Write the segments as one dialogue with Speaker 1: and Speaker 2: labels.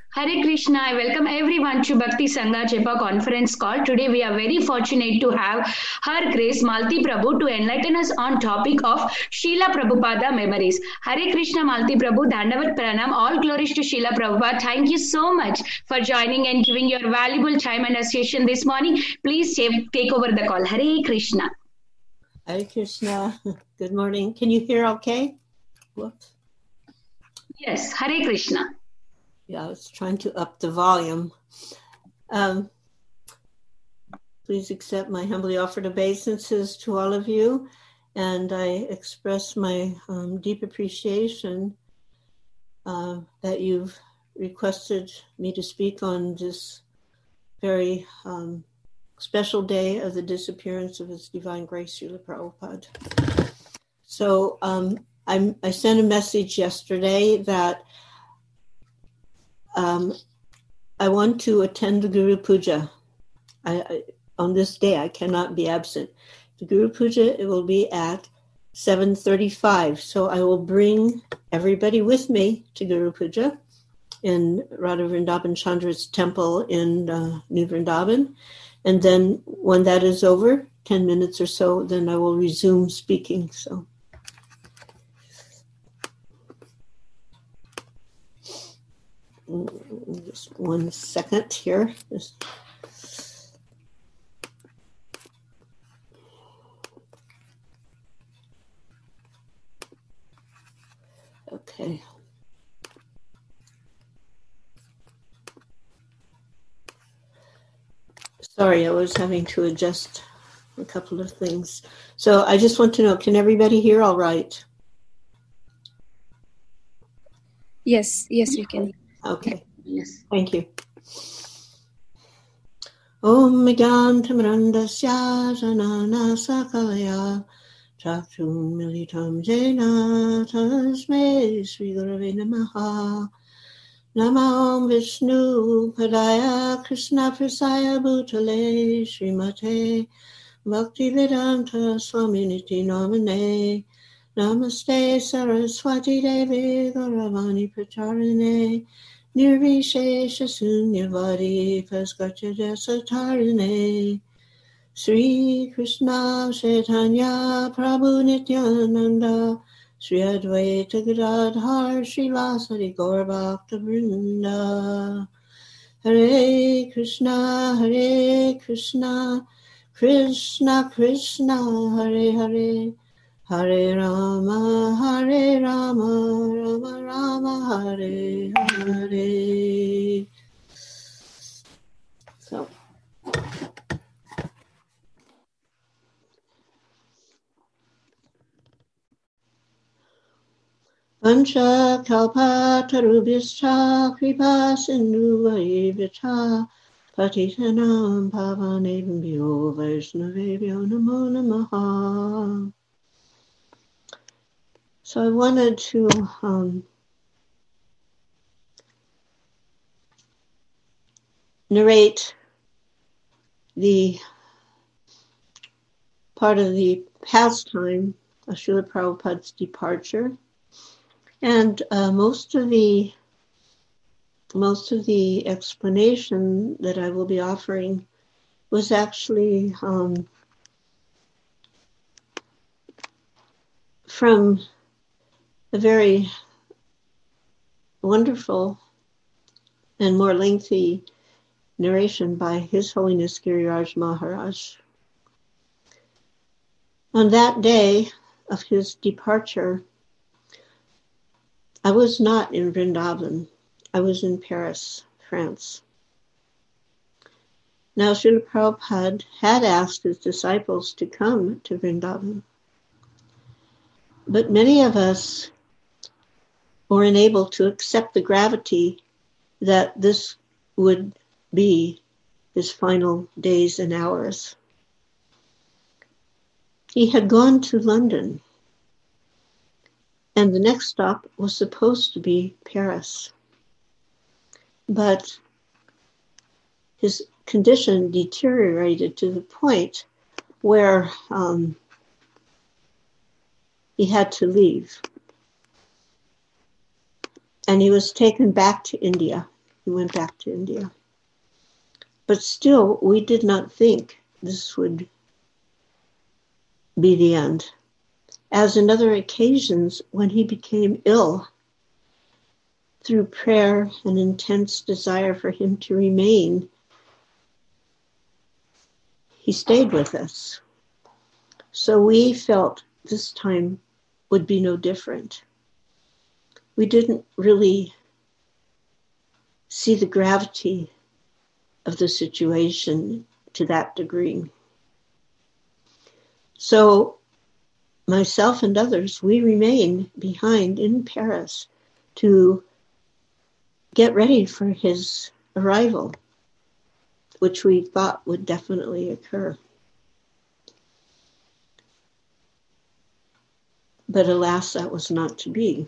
Speaker 1: Hare Krishna, I welcome everyone to Bhakti Sangha Chepa conference call. Today we are very fortunate to have Her Grace Malti Prabhu to enlighten us on topic of Srila Prabhupada memories. Hare Krishna Malti Prabhu, Dandavat Pranam, all glories to Srila Prabhupada. Thank you so much for joining and giving your valuable time and association this morning. Please take over the call. Hare Krishna.
Speaker 2: Hare Krishna. Good morning. Can you hear okay? Whoops.
Speaker 1: Yes, Hare Krishna.
Speaker 2: Yeah, I was trying to up the volume. Please accept my humbly offered obeisances to all of you, and I express my deep appreciation that you've requested me to speak on this very special day of the disappearance of His Divine Grace, Srila Prabhupada. So I sent a message yesterday that I want to attend the Guru Puja. On this day, I cannot be absent. The Guru Puja, it will be at 7:35. So I will bring everybody with me to Guru Puja in Radha Vrindavan Chandra's temple in New Vrindavan. And then when that is over, 10 minutes or so, then I will resume speaking. So. Just 1 second here. Okay. Sorry, I was having to adjust a couple of things. So I just want to know, can everybody hear all right?
Speaker 3: Yes, we can.
Speaker 2: Okay.
Speaker 1: Yes.
Speaker 2: Thank you. Om Megantamrandasya Janana Sakalaya Chakchum Militam Jena Tasme Sri Gurave Namaha Namah Vishnu Padaya Krishna Prasaya Bhutale Srimate Bhakti Vedanta Swaminiti Namane Namaste Saraswati Devi Gauravani Pracharine Nirvishesha Sunyavadi Paskachaya Satarine Sri Krishna Chaitanya Prabhu Nityananda Sri Advaita Gadadhar Srivasadi Gaur Bhakta Vrinda Hare Krishna Krishna Krishna Hare Hare Hare Rama Rama Rama Hare Hare. So Pancha Kalpatarubhishcha Kripa Sindhu Vaivita Patitanam Pavanebhyo Vaishnavebhyo Namo Namaha. So I wanted to narrate the part of the pastime of Srila Prabhupada's departure, and most of the explanation that I will be offering was actually from a very wonderful and more lengthy narration by His Holiness Giriraj Maharaj. On that day of his departure, I was not in Vrindavan. I was in Paris, France. Now, Srila Prabhupada had asked his disciples to come to Vrindavan, but many of us were unable to accept the gravity that this would be his final days and hours. He had gone to London, and the next stop was supposed to be Paris. But his condition deteriorated to the point where he had to leave. And he was taken back to India. he went back to India. But still, we did not think this would be the end. As in other occasions, when he became ill, through prayer and intense desire for him to remain, he stayed with us. So we felt this time would be no different. We didn't really see the gravity of the situation to that degree. So myself and others, we remained behind in Paris to get ready for his arrival, which we thought would definitely occur. But alas, that was not to be.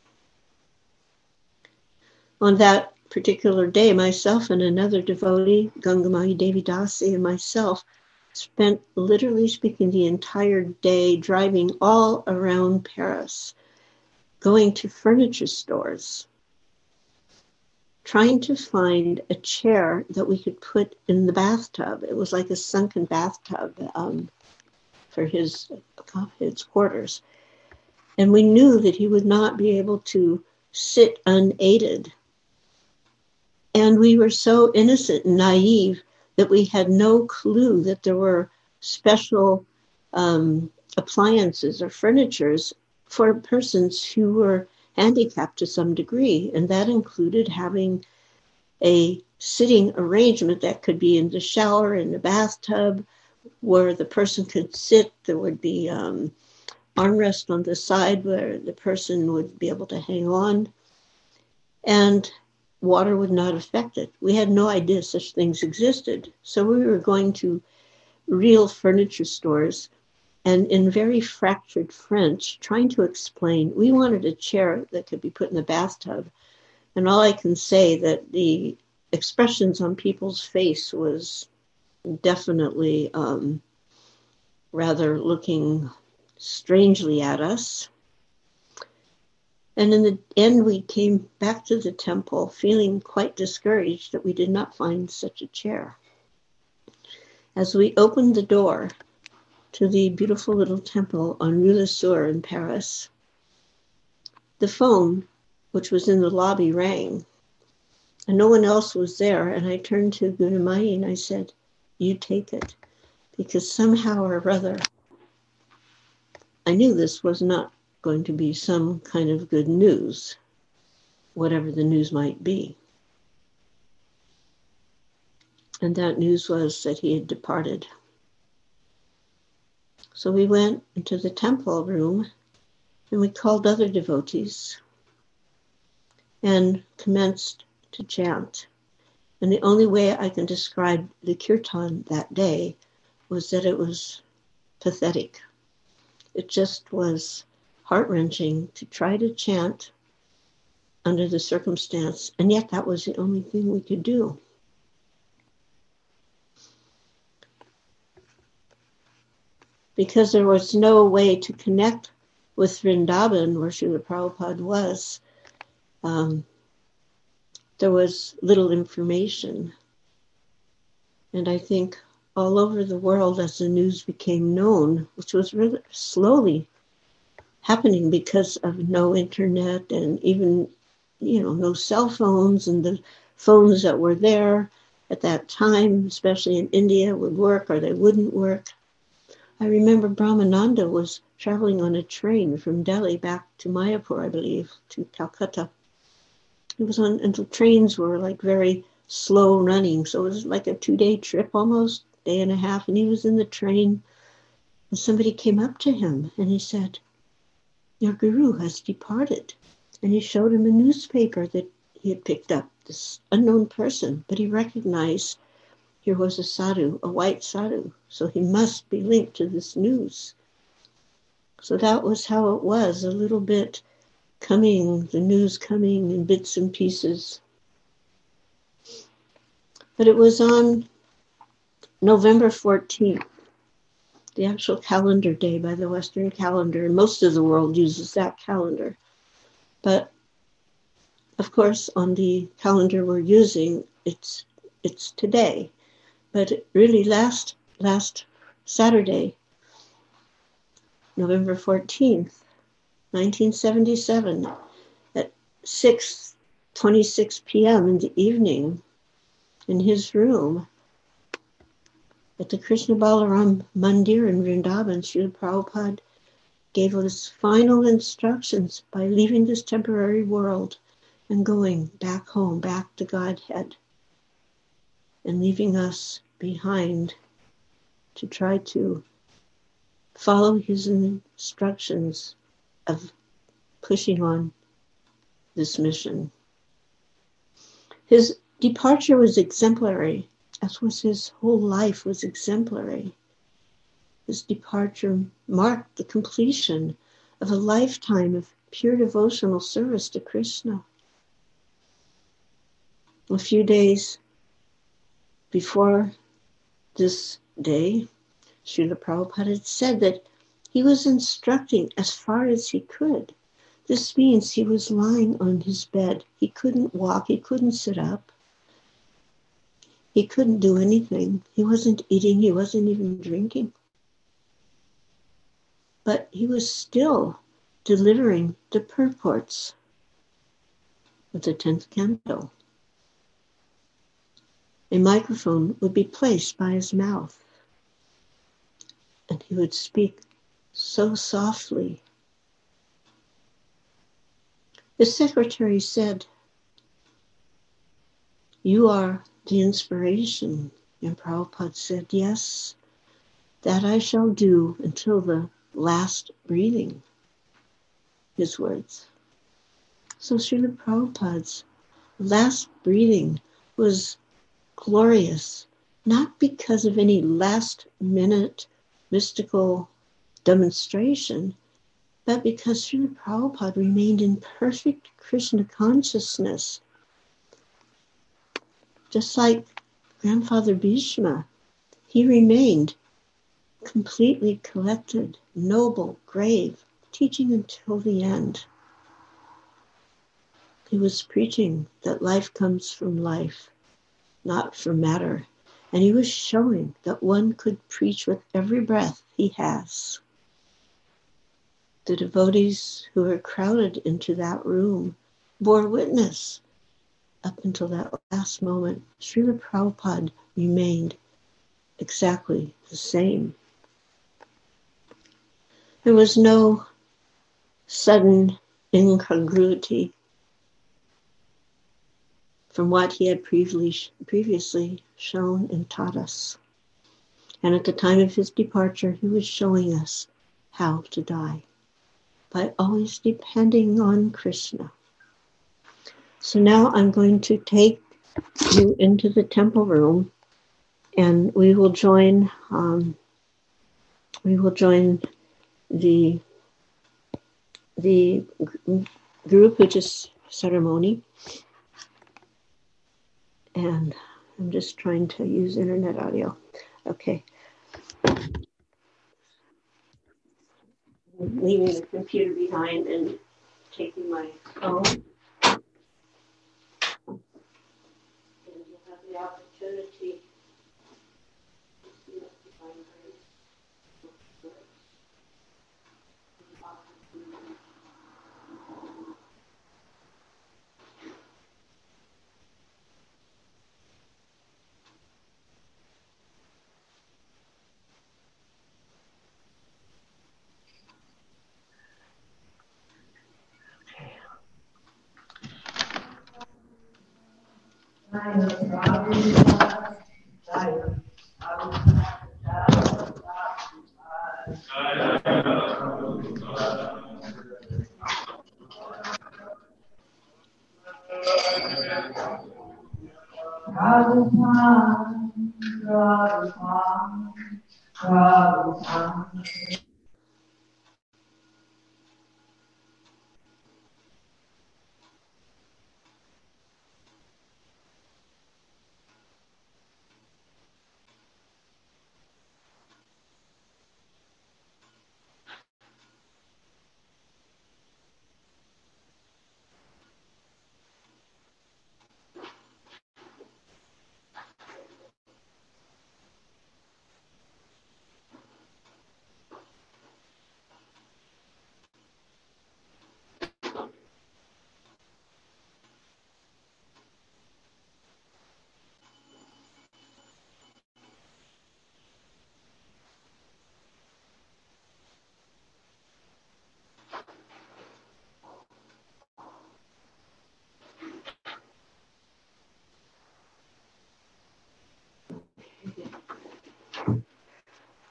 Speaker 2: On that particular day, myself and another devotee, Gangamai Devi Dasi, and myself spent, literally speaking, the entire day driving all around Paris, going to furniture stores, trying to find a chair that we could put in the bathtub. It was like a sunken bathtub for his quarters. And we knew that he would not be able to sit unaided. And we were so innocent and naive that we had no clue that there were special appliances or furnitures for persons who were handicapped to some degree. And that included having a sitting arrangement that could be in the shower, in the bathtub, where the person could sit. There would be armrest on the side where the person would be able to hang on. And water would not affect it. We had no idea such things existed. So we were going to real furniture stores and in very fractured French, trying to explain, we wanted a chair that could be put in the bathtub. And all I can say that the expressions on people's face was definitely rather looking strangely at us. And in the end, we came back to the temple feeling quite discouraged that we did not find such a chair. As we opened the door to the beautiful little temple on Rue Le Soeur in Paris, the phone, which was in the lobby, rang, and no one else was there. And I turned to Gunamai and I said, "You take it," because somehow or other, I knew this was not going to be some kind of good news, whatever the news might be. And that news was that he had departed. So we went into the temple room and we called other devotees and commenced to chant. And the only way I can describe the kirtan that day was that it was pathetic. It just was heart-wrenching to try to chant under the circumstance, and yet that was the only thing we could do. Because there was no way to connect with Vrindavan, where Srila Prabhupada was, there was little information. And I think all over the world, as the news became known, which was really slowly happening because of no internet and even, no cell phones, and the phones that were there at that time, especially in India, would work or they wouldn't work. I remember Brahmananda was traveling on a train from Delhi back to Mayapur, I believe, to Calcutta. It was and the trains were like very slow running, so it was like a 2-day trip almost, day and a half, and he was in the train, and somebody came up to him and he said, "Your guru has departed." And he showed him a newspaper that he had picked up, this unknown person, but he recognized here was a sadhu, a white sadhu, so he must be linked to this news. So that was how it was, a little bit coming, the news coming in bits and pieces. But it was on November 14th, the actual calendar day by the Western calendar, and most of the world uses that calendar. But Of course, on the calendar we're using, it's today, but really last Saturday, November 14th, 1977, at 6:26 p.m. in the evening, in his room at the Krishna Balaram Mandir in Vrindavan, Srila Prabhupada gave us final instructions by leaving this temporary world and going back home, back to Godhead, and leaving us behind to try to follow his instructions of pushing on this mission. His departure was exemplary, as was his whole life was exemplary. His departure marked the completion of a lifetime of pure devotional service to Krishna. A few days before this day, Srila Prabhupada had said that he was instructing as far as he could. This means he was lying on his bed. He couldn't walk. He couldn't sit up. He couldn't do anything. He wasn't eating. He wasn't even drinking. But he was still delivering the purports of the 10th canto. A microphone would be placed by his mouth, and he would speak so softly. The secretary said, "You are the inspiration." And Prabhupada said, "Yes, that I shall do until the last breathing," his words. So Srila Prabhupada's last breathing was glorious, not because of any last-minute mystical demonstration, but because Srila Prabhupada remained in perfect Krishna consciousness. Just like Grandfather Bhishma, he remained completely collected, noble, grave, teaching until the end. He was preaching that life comes from life, not from matter. And he was showing that one could preach with every breath he has. The devotees who were crowded into that room bore witness. Up until that last moment, Srila Prabhupada remained exactly the same. There was no sudden incongruity from what he had previously shown and taught us. And at the time of his departure, he was showing us how to die by always depending on Krishna. So now I'm going to take you into the temple room, and we will join the Guru Puja ceremony. And I'm just trying to use internet audio. Okay. I'm leaving the computer behind and taking my phone. And you'll have the opportunity to see what divine grace looks like.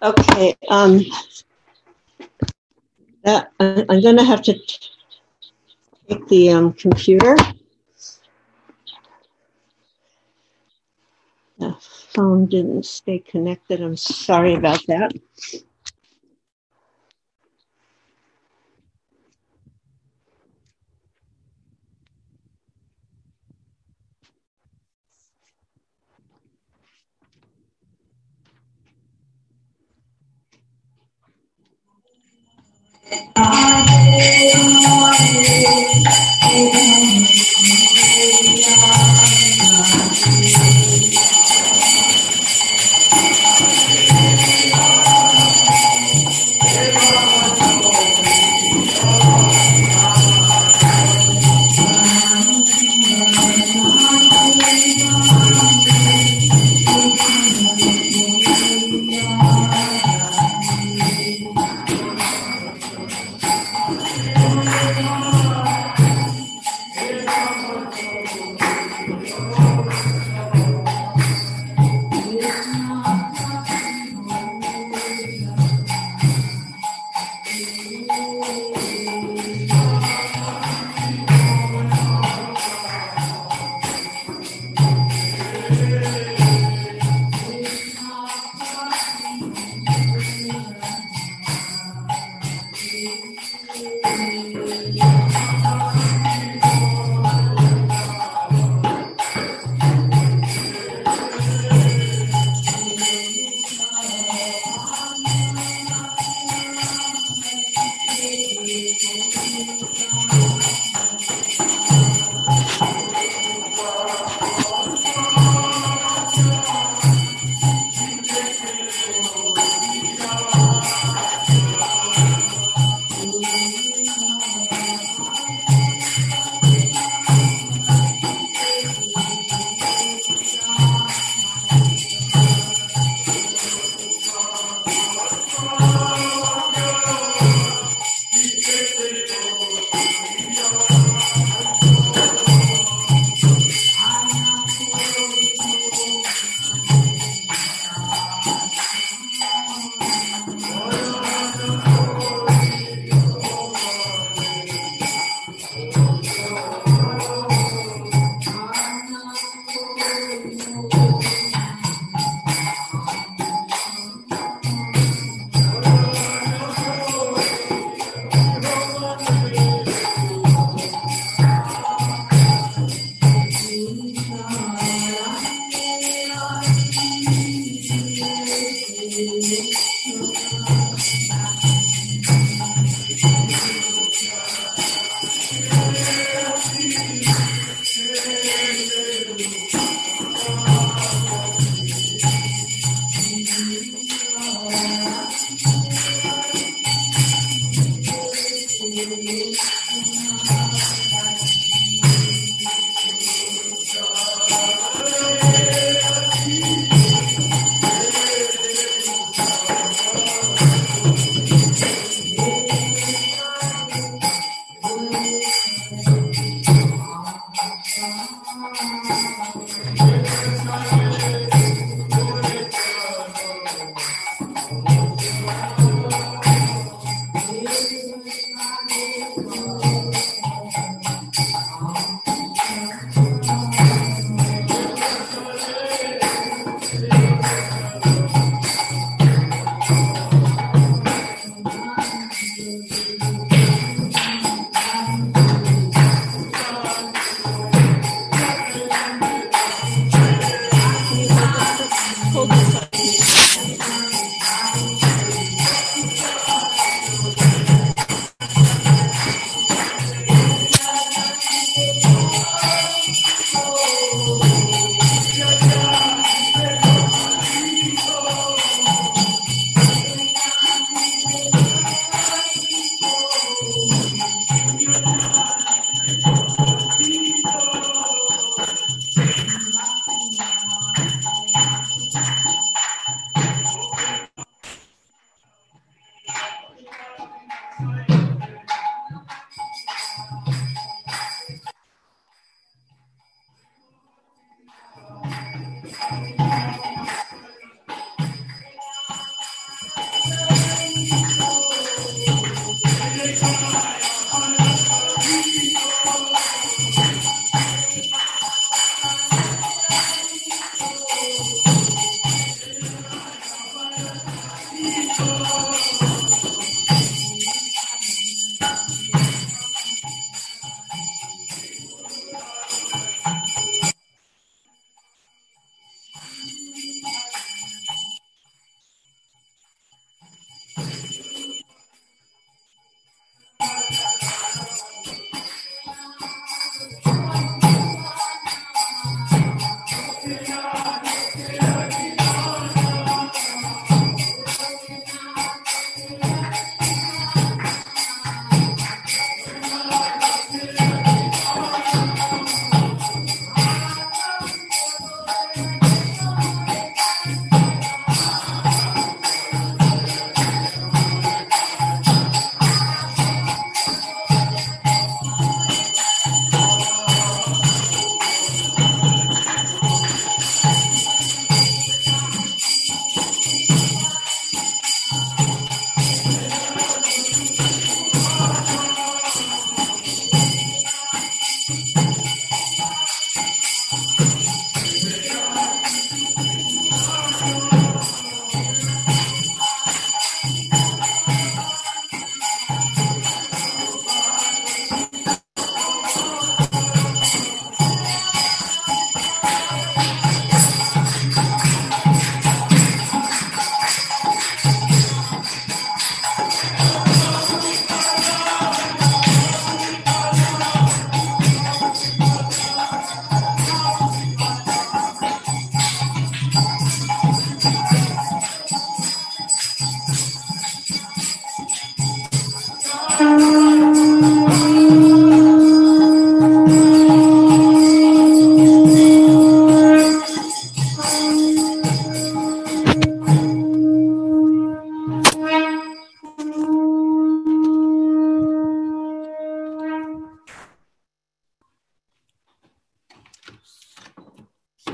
Speaker 2: Okay. I'm going to have to take the computer. The phone didn't stay connected. I'm sorry about that.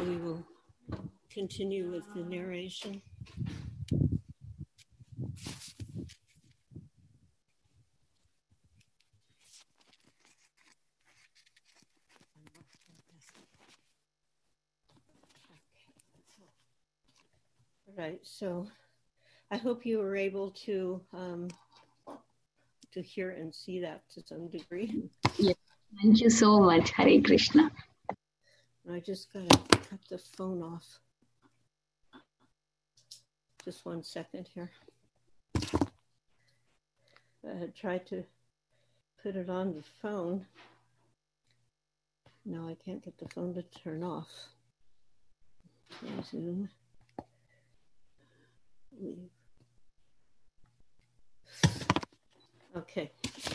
Speaker 2: we will continue with the narration. All right, so I hope you were able to hear and see that to some degree.
Speaker 1: Yes. Thank you so much. Hare Krishna.
Speaker 2: I just got to cut the phone off. Just 1 second here. I had tried to put it on the phone. Now I can't get the phone to turn off. Zoom. Leave. Okay.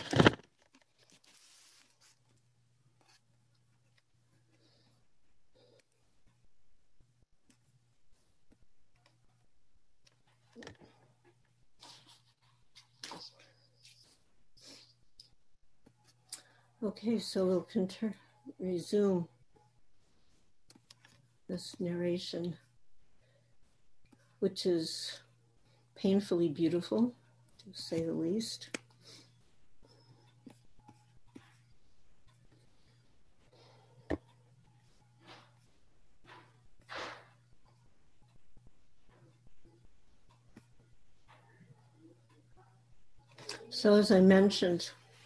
Speaker 2: Okay, so we'll resume this narration, which is painfully beautiful, to say the least. So as I mentioned,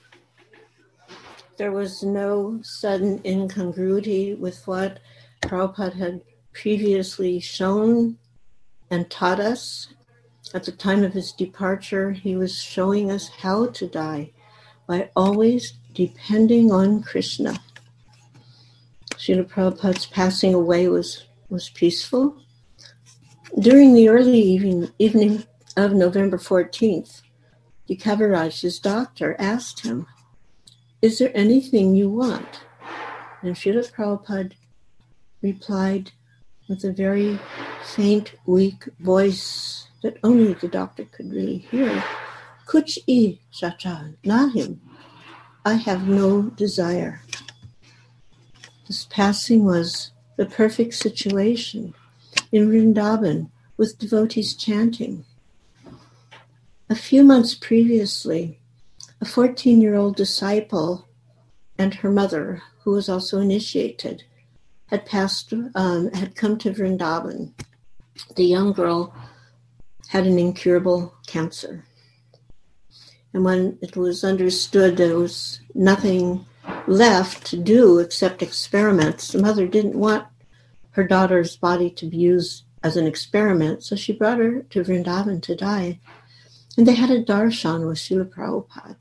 Speaker 2: there was no sudden incongruity with what Prabhupada had previously shown and taught us. At the time of his departure, he was showing us how to die by always depending on Krishna. Srila Prabhupada's passing away was peaceful. During the early evening of November 14th, the Kaviraj, his doctor, asked him, "Is there anything you want?" And Srila Prabhupada replied with a very faint, weak voice that only the doctor could really hear, "Kuch I chacha nahim." I have no desire. This passing was the perfect situation in Vrindavan with devotees chanting. A few months previously, a 14-year-old disciple and her mother, who was also initiated, had come to Vrindavan. The young girl had an incurable cancer. And when it was understood there was nothing left to do except experiments, the mother didn't want her daughter's body to be used as an experiment, so she brought her to Vrindavan to die. And they had a darshan with Srila Prabhupada.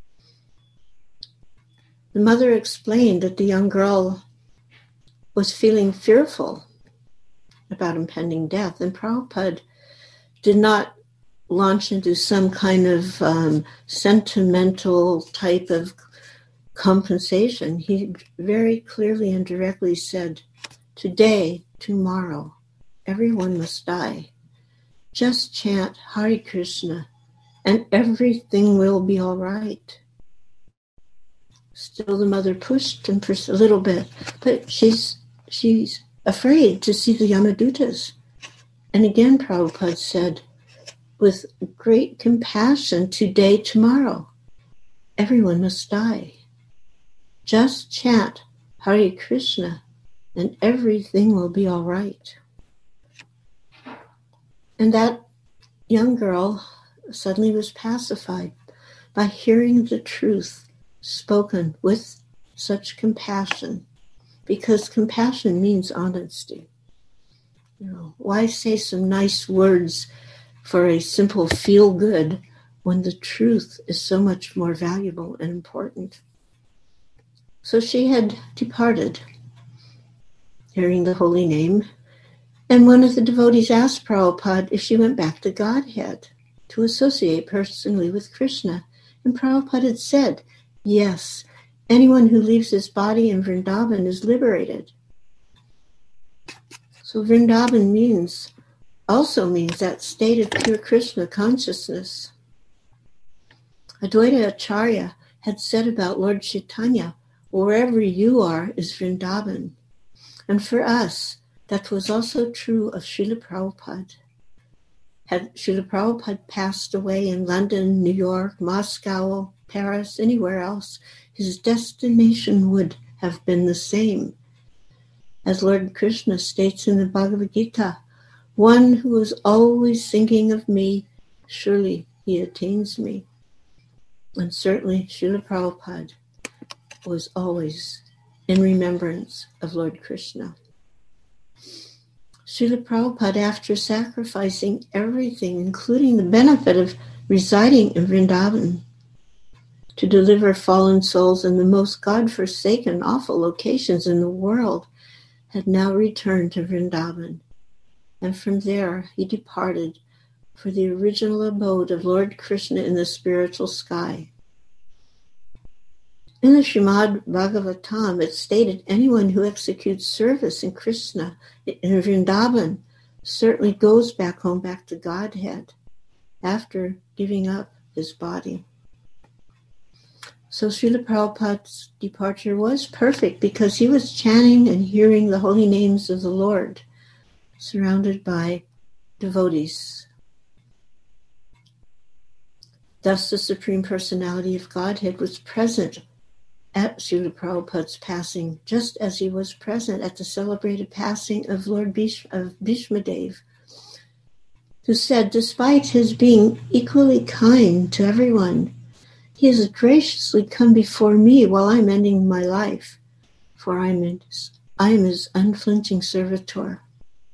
Speaker 2: The mother explained that the young girl was feeling fearful about impending death, and Prabhupada did not launch into some kind of sentimental type of compensation. He very clearly and directly said, "Today, tomorrow, everyone must die. Just chant Hare Krishna and everything will be all right." Still the mother pushed and pushed a little bit, but she's afraid to see the Yamadutas. And again Prabhupada said, with great compassion, "Today, tomorrow, everyone must die. Just chant Hare Krishna and everything will be all right." And that young girl suddenly was pacified by hearing the truth spoken with such compassion, because compassion means honesty. Why say some nice words for a simple feel-good when the truth is so much more valuable and important? So she had departed, hearing the holy name, and one of the devotees asked Prabhupada if she went back to Godhead to associate personally with Krishna. And Prabhupada had said, "Yes, anyone who leaves his body in Vrindavan is liberated." So Vrindavan also means that state of pure Krishna consciousness. Advaita Acharya had said about Lord Chaitanya, "Wherever you are is Vrindavan." And for us, That was also true of Srila Prabhupada. Had Srila Prabhupada passed away in London, New York, Moscow, Paris, anywhere else, his destination would have been the same. As Lord Krishna states in the Bhagavad Gita, one who is always thinking of me, surely he attains me. And certainly Srila Prabhupada was always in remembrance of Lord Krishna. Srila Prabhupada, after sacrificing everything, including the benefit of residing in Vrindavan, to deliver fallen souls in the most God-forsaken, awful locations in the world, had now returned to Vrindavan. And from there, he departed for the original abode of Lord Krishna in the spiritual sky. In the Srimad Bhagavatam, it stated anyone who executes service in Krishna in Vrindavan certainly goes back home, back to Godhead, after giving up his body. So Srila Prabhupada's departure was perfect because he was chanting and hearing the holy names of the Lord, surrounded by devotees. Thus the Supreme Personality of Godhead was present at Srila Prabhupada's passing, just as he was present at the celebrated passing of Lord Bhishma Dev, who said, despite his being equally kind to everyone, he has graciously come before me while I'm ending my life, for I am his unflinching servitor.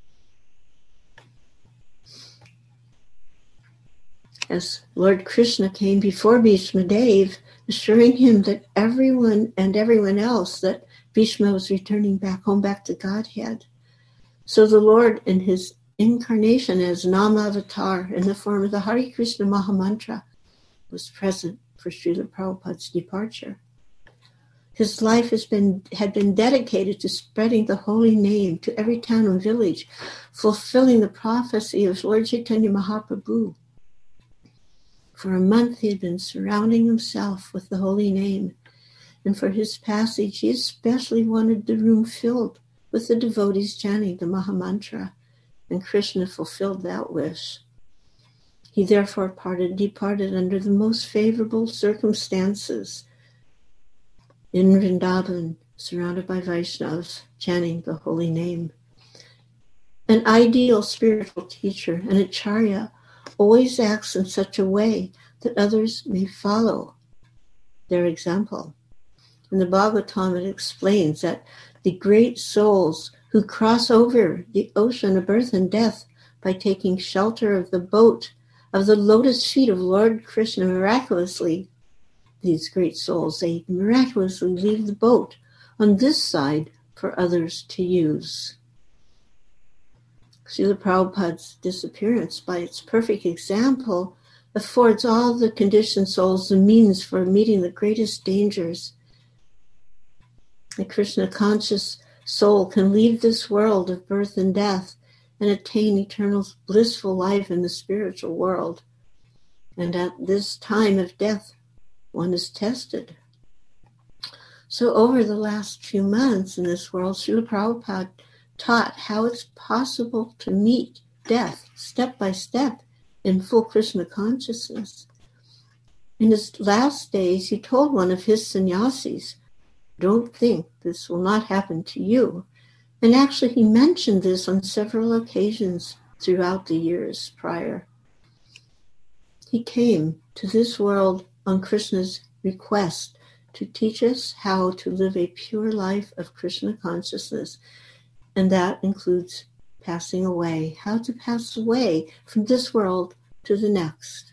Speaker 2: As Lord Krishna came before Bhishma Dev, assuring him that everyone else that Bhishma was returning back home, back to Godhead. So the Lord, in his incarnation as Nama Avatar in the form of the Hare Krishna Mahamantra, was present for Srila Prabhupada's departure. His life had been dedicated to spreading the holy name to every town and village, fulfilling the prophecy of Lord Chaitanya Mahaprabhu. For a month he had been surrounding himself with the holy name, and for his passage he especially wanted the room filled with the devotees chanting the Mahamantra, and Krishna fulfilled that wish. He therefore departed under the most favorable circumstances in Vrindavan, surrounded by Vaishnavas, chanting the holy name. An ideal spiritual teacher, an acharya, always acts in such a way that others may follow their example. In the Bhagavatam, it explains that the great souls who cross over the ocean of birth and death by taking shelter of the boat of the lotus feet of Lord Krishna miraculously, these great souls, they miraculously leave the boat on this side for others to use. Srila Prabhupada's disappearance, by its perfect example, affords all the conditioned souls the means for meeting the greatest dangers. The Krishna-conscious soul can leave this world of birth and death and attain eternal blissful life in the spiritual world. And at this time of death, one is tested. So over the last few months in this world, Srila Prabhupada taught how it's possible to meet death step by step in full Krishna consciousness. In his last days, he told one of his sannyasis, don't think this will not happen to you. And actually, he mentioned this on several occasions throughout the years prior. He came to this world on Krishna's request to teach us how to live a pure life of Krishna consciousness. And that includes passing away, how to pass away from this world to the next.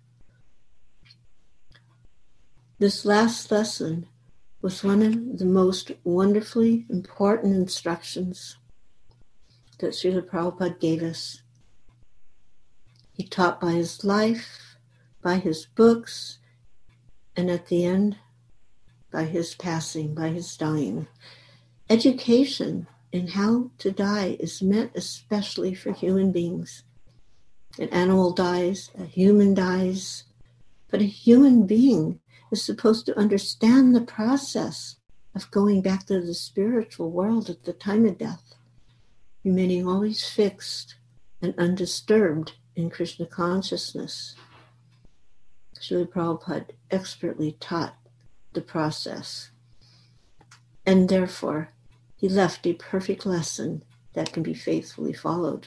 Speaker 2: This last lesson was one of the most wonderfully important instructions that Srila Prabhupada gave us. He taught by his life, by his books, and at the end, by his passing, by his dying. Education in how to die is meant especially for human beings. An animal dies, a human dies, but a human being is supposed to understand the process of going back to the spiritual world at the time of death. remaining always fixed and undisturbed in Krishna consciousness. Srila Prabhupada expertly taught the process, and therefore he left a perfect lesson that can be faithfully followed.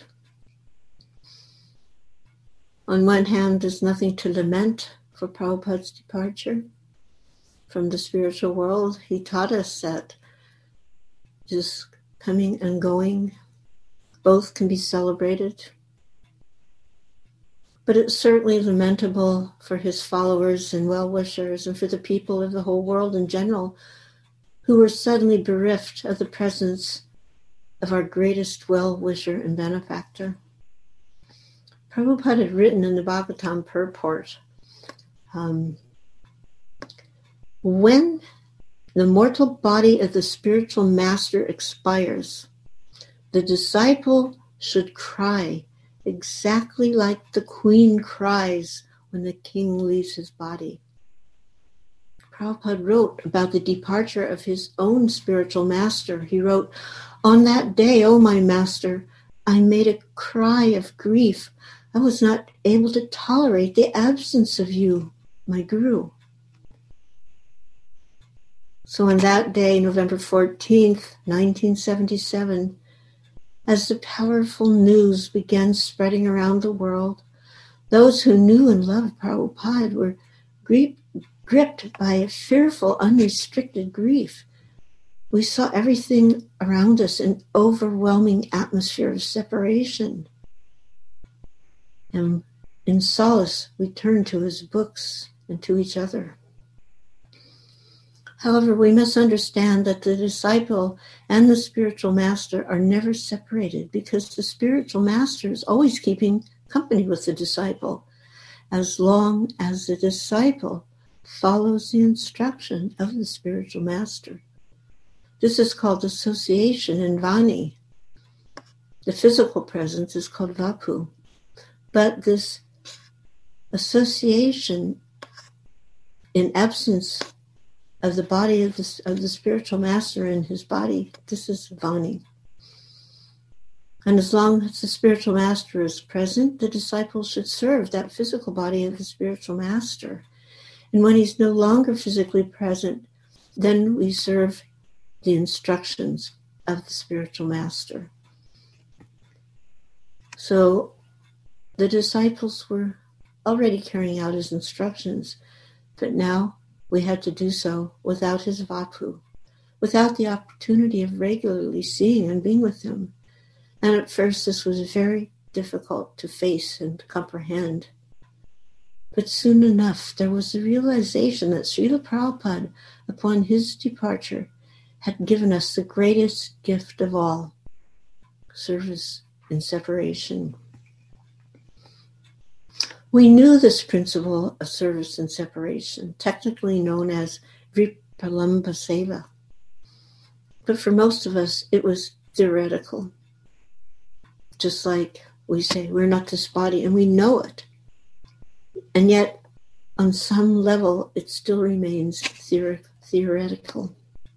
Speaker 2: On one hand, there's nothing to lament for Prabhupada's departure from the spiritual world. He taught us that just coming and going, both can be celebrated. But it's certainly lamentable for his followers and well-wishers and for the people of the whole world in general who were suddenly bereft of the presence of our greatest well-wisher and benefactor. Prabhupada had written in the Bhagavatam purport, when the mortal body of the spiritual master expires, the disciple should cry exactly like the queen cries when the king leaves his body. Prabhupada wrote about the departure of his own spiritual master. He wrote, "On that day, O my master, I made a cry of grief. I was not able to tolerate the absence of you, my Guru." So on that day, November 14th, 1977, as the powerful news began spreading around the world, those who knew and loved Prabhupada were gripped by a fearful, unrestricted grief. We saw everything around us an overwhelming atmosphere of separation. And in solace, we turned to his books and to each other. However, we must understand that the disciple and the spiritual master are never separated because the spiritual master is always keeping company with the disciple as long as the disciple follows the instruction of the spiritual master. This is called association in Vani. The physical presence is called Vapu. But this association in absence of the body of the spiritual master and his body, this is Vani. And as long as the spiritual master is present, the disciple should serve that physical body of the spiritual master. And when he's no longer physically present, then we serve the instructions of the spiritual master. So the disciples were already carrying out his instructions, but now we had to do so without his Vapu, without the opportunity of regularly seeing and being with him. And at first this was very difficult to face and comprehend. But soon enough, there was the realization that Srila Prabhupada, upon his departure, had given us the greatest gift of all, service in separation. We knew this principle of service and separation, technically known as Vripalamba Seva. But for most of us, it was theoretical. Just like we say, we're not this body, and we know it. And yet, on some level, it still remains theoretical.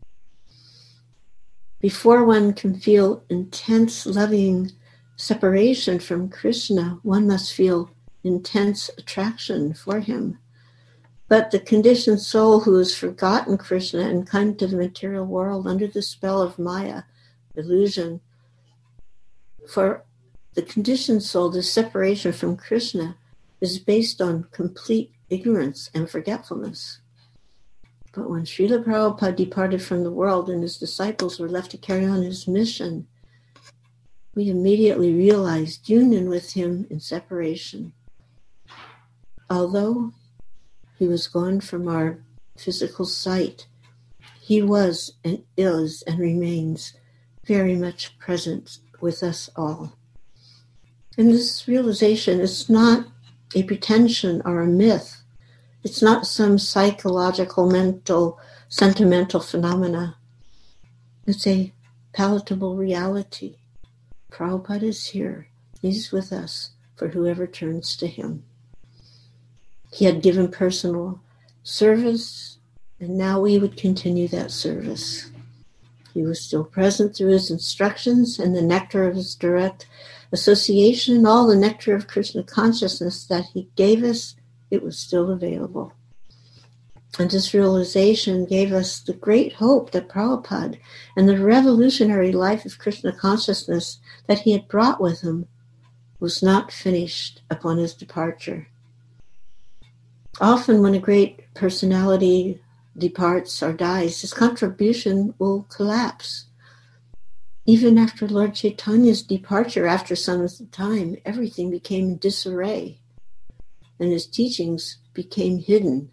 Speaker 2: Before one can feel intense, loving separation from Krishna, one must feel intense attraction for him. But the conditioned soul who has forgotten Krishna and come to the material world under the spell of Maya, illusion, for the conditioned soul, the separation from Krishna is based on complete ignorance and forgetfulness. But when Srila Prabhupada departed from the world and his disciples were left to carry on his mission, we immediately realized union with him in separation. Although he was gone from our physical sight, he was and is and remains very much present with us all. And this realization is not a pretension or a myth. It's not some psychological, mental, sentimental phenomena. It's a palatable reality. Prabhupada is here. He's with us for whoever turns to him. He had given personal service, and now we would continue that service. He was still present through his instructions and the nectar of his direct association, and all the nectar of Krishna consciousness that he gave us, it was still available. And this realization gave us the great hope that Prabhupada and the revolutionary life of Krishna consciousness that he had brought with him was not finished upon his departure. Often when a great personality departs or dies, his contribution will collapse. Even after Lord Chaitanya's departure, after some time, everything became in disarray, and his teachings became hidden.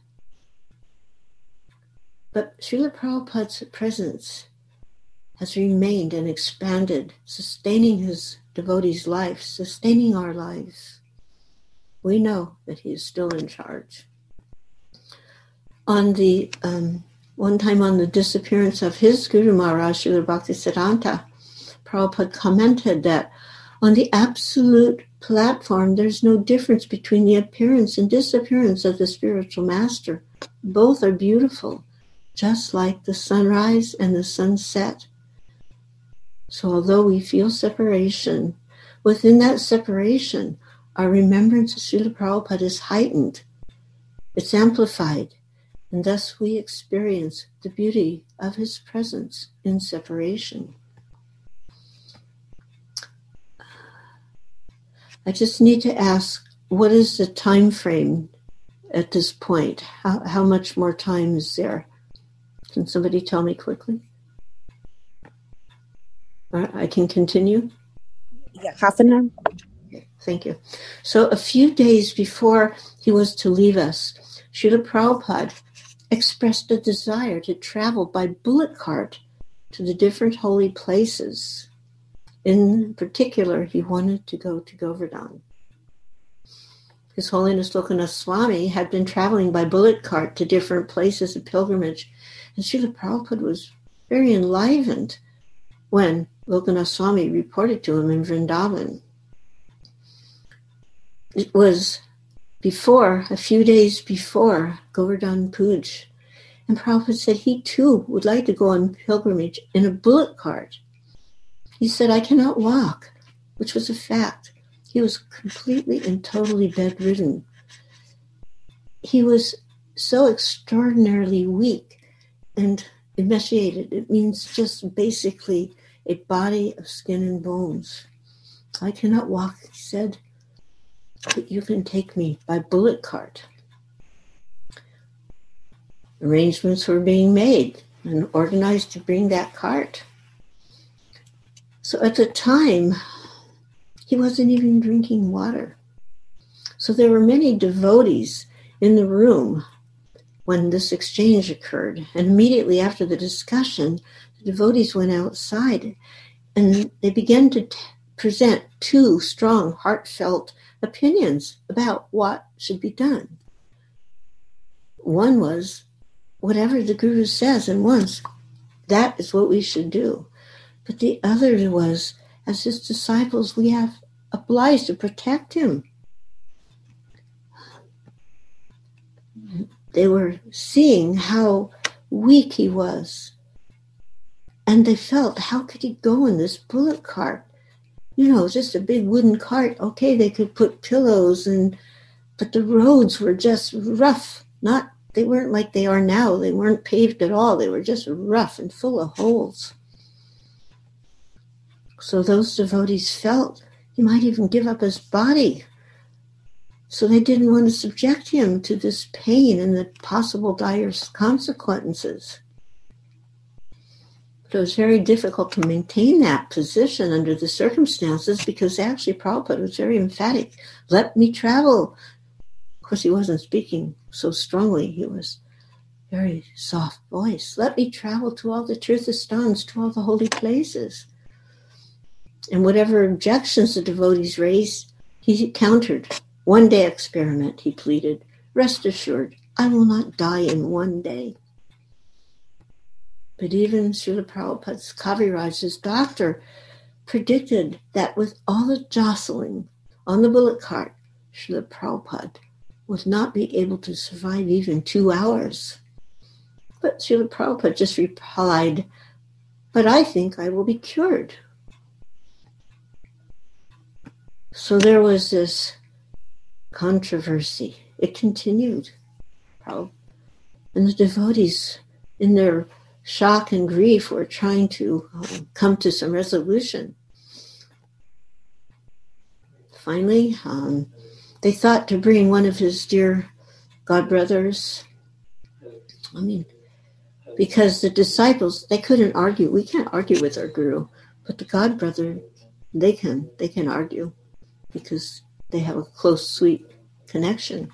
Speaker 2: But Srila Prabhupada's presence has remained and expanded, sustaining his devotees' lives, sustaining our lives. We know that he is still in charge. On the one time on the disappearance of his Guru Maharaj, Srila Bhaktisiddhanta, Prabhupada commented that on the absolute platform, there's no difference between the appearance and disappearance of the spiritual master. Both are beautiful, just like the sunrise and the sunset. So although we feel separation, within that separation, our remembrance of Srila Prabhupada is heightened. It's amplified, and thus we experience the beauty of his presence in separation. I just need to ask, what is the time frame at this point? How much more time is there? Can somebody tell me quickly? All right, I can continue?
Speaker 3: Yeah, half an hour.
Speaker 2: Okay, thank you. So a few days before he was to leave us, Srila Prabhupada expressed a desire to travel by bullock cart to the different holy places. In particular, he wanted to go to Govardhan. His Holiness Lokanath Swami had been traveling by bullock cart to different places of pilgrimage, and Srila Prabhupada was very enlivened when Lokanath Swami reported to him in Vrindavan. It was a few days before Govardhan Puj, and Prabhupada said he too would like to go on pilgrimage in a bullock cart. He said, I cannot walk, which was a fact. He was completely and totally bedridden. He was so extraordinarily weak and emaciated. It means just basically a body of skin and bones. I cannot walk, he said, but you can take me by bullock cart. Arrangements were being made and organized to bring that cart. So at the time, he wasn't even drinking water. So there were many devotees in the room when this exchange occurred. And immediately after the discussion, the devotees went outside and they began to present two strong, heartfelt opinions about what should be done. One was, whatever the Guru says and wants, that is what we should do. But the other was, as his disciples, we have obliged to protect him. They were seeing how weak he was. And they felt, how could he go in this bullock cart? You know, just a big wooden cart. Okay, they could put pillows, but the roads were just rough. They weren't like they are now. They weren't paved at all. They were just rough and full of holes. So those devotees felt he might even give up his body. So they didn't want to subject him to this pain and the possible dire consequences. But it was very difficult to maintain that position under the circumstances because actually Prabhupada was very emphatic. Let me travel. Of course, he wasn't speaking so strongly. He was very soft voice. Let me travel to all the Tirthasthans, to all the holy places. And whatever objections the devotees raised, he countered. 1 day experiment, he pleaded. Rest assured, I will not die in 1 day. But even Srila Prabhupada's Kaviraj, his doctor, predicted that with all the jostling on the bullock cart, Srila Prabhupada would not be able to survive even 2 hours. But Srila Prabhupada just replied, but I think I will be cured. So there was this controversy. It continued. And the devotees, in their shock and grief, were trying to come to some resolution. Finally, they thought to bring one of his dear godbrothers. Because the disciples, they couldn't argue. We can't argue with our guru, but the godbrother, they can argue because they have a close, sweet connection.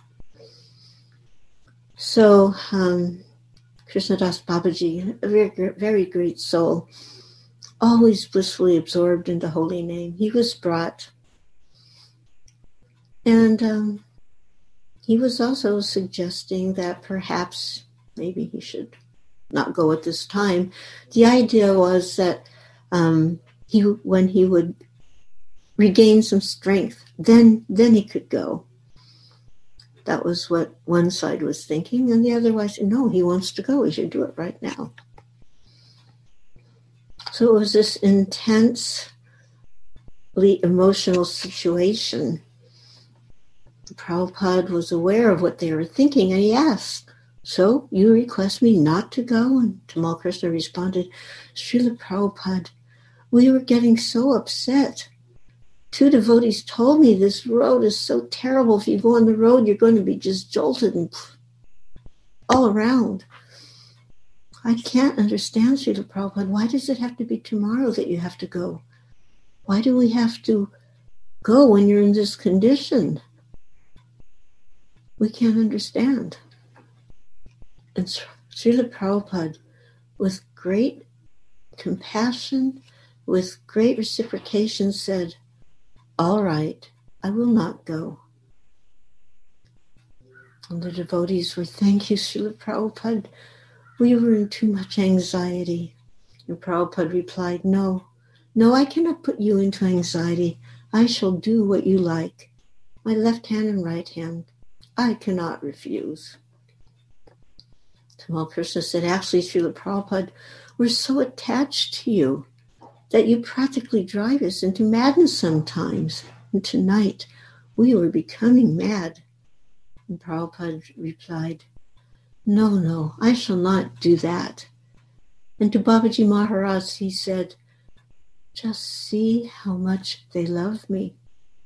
Speaker 2: So Krishnadas Babaji, a very, very great soul, always blissfully absorbed in the holy name, he was brought. And he was also suggesting that perhaps maybe he should not go at this time. The idea was that when he would regain some strength, then he could go. That was what one side was thinking, and the other was, no, he wants to go. He should do it right now. So it was this intensely emotional situation. Prabhupada was aware of what they were thinking, and he asked, so you request me not to go? And Tamal Krishna responded, Srila Prabhupada, we were getting so upset. 2 devotees told me this road is so terrible. If you go on the road, you're going to be just jolted and all around. I can't understand, Srila Prabhupada. Why does it have to be tomorrow that you have to go? Why do we have to go when you're in this condition? We can't understand. And Srila Prabhupada, with great compassion, with great reciprocation, said, all right, I will not go. And the devotees were, thank you, Srila Prabhupada. We were in too much anxiety. And Prabhupada replied, no, I cannot put you into anxiety. I shall do what you like. My left hand and right hand, I cannot refuse. Tamal Krishna said, actually, Srila Prabhupada, we're so attached to you that you practically drive us into madness sometimes. And tonight, we were becoming mad. And Prabhupada replied, no, I shall not do that. And to Babaji Maharaj, he said, just see how much they love me.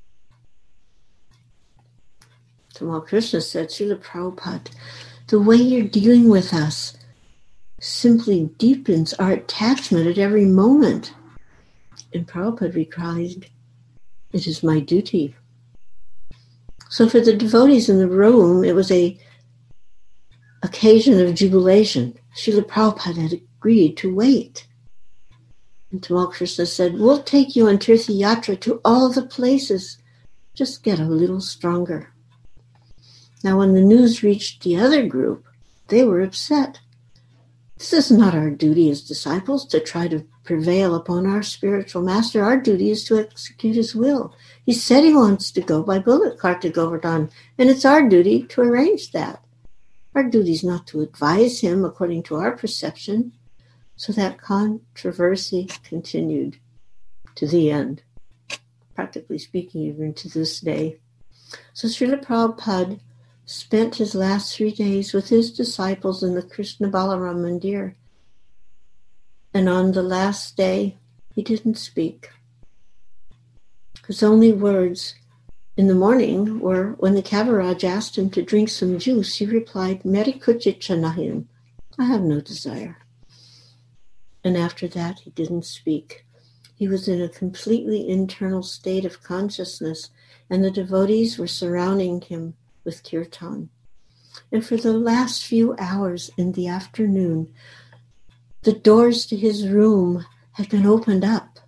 Speaker 2: Tamal Krishna said, Srila Prabhupada, the way you're dealing with us simply deepens our attachment at every moment. And Prabhupada replied, it is my duty. So for the devotees in the room, it was an occasion of jubilation. Srila Prabhupada had agreed to wait. And Tamal Krishna said, we'll take you on Tirtha Yatra to all the places. Just get a little stronger. Now, when the news reached the other group, they were upset. This is not our duty as disciples to try to prevail upon our spiritual master. Our duty is to execute his will. He said he wants to go by bullock cart to Govardhan, and it's our duty to arrange that. Our duty is not to advise him according to our perception. So that controversy continued to the end, practically speaking, even to this day. So Srila Prabhupada spent his last 3 days with his disciples in the Krishna Balaram Mandir. And on the last day, he didn't speak. His only words in the morning were, when the Kaviraj asked him to drink some juice, he replied, Meri kuchicha nahim, I have no desire. And after that, he didn't speak. He was in a completely internal state of consciousness, and the devotees were surrounding him with kirtan. And for the last few hours in the afternoon, the doors to his room had been opened up.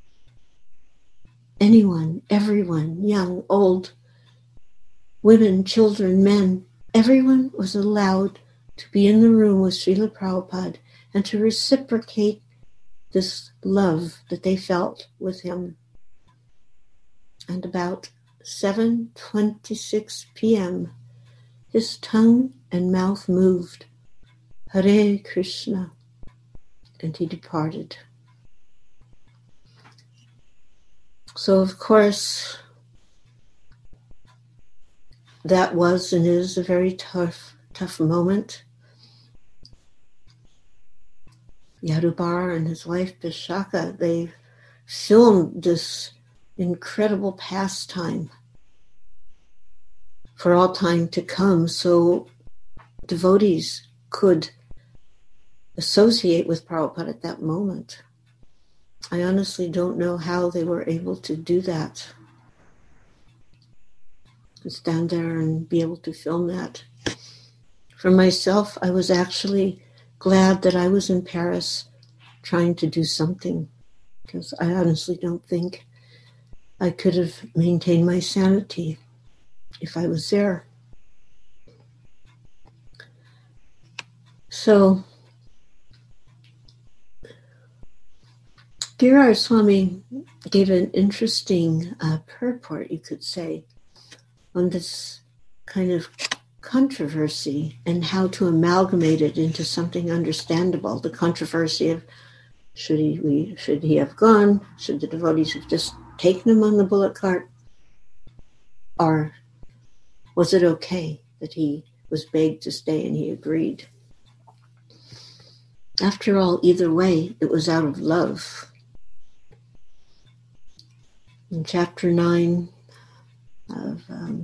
Speaker 2: Anyone, everyone, young, old, women, children, men, everyone was allowed to be in the room with Srila Prabhupada and to reciprocate this love that they felt with him. And about 7:26 p.m., his tongue and mouth moved, Hare Krishna, and he departed. So, of course, that was and is a very tough moment. Yadubar and his wife Vishaka, they filmed this incredible pastime for all time to come, so devotees could associate with Prabhupada at that moment. I honestly don't know how they were able to do that, to stand there and be able to film that. For myself, I was actually glad that I was in Paris trying to do something, because I honestly don't think I could have maintained my sanity if I was there. So, Giriraj Swami gave an interesting purport, you could say, on this kind of controversy and how to amalgamate it into something understandable. The controversy of should he have gone? Should the devotees have just taken him on the bullock cart? Or was it okay that he was begged to stay and he agreed? After all, either way, it was out of love. In chapter 9 of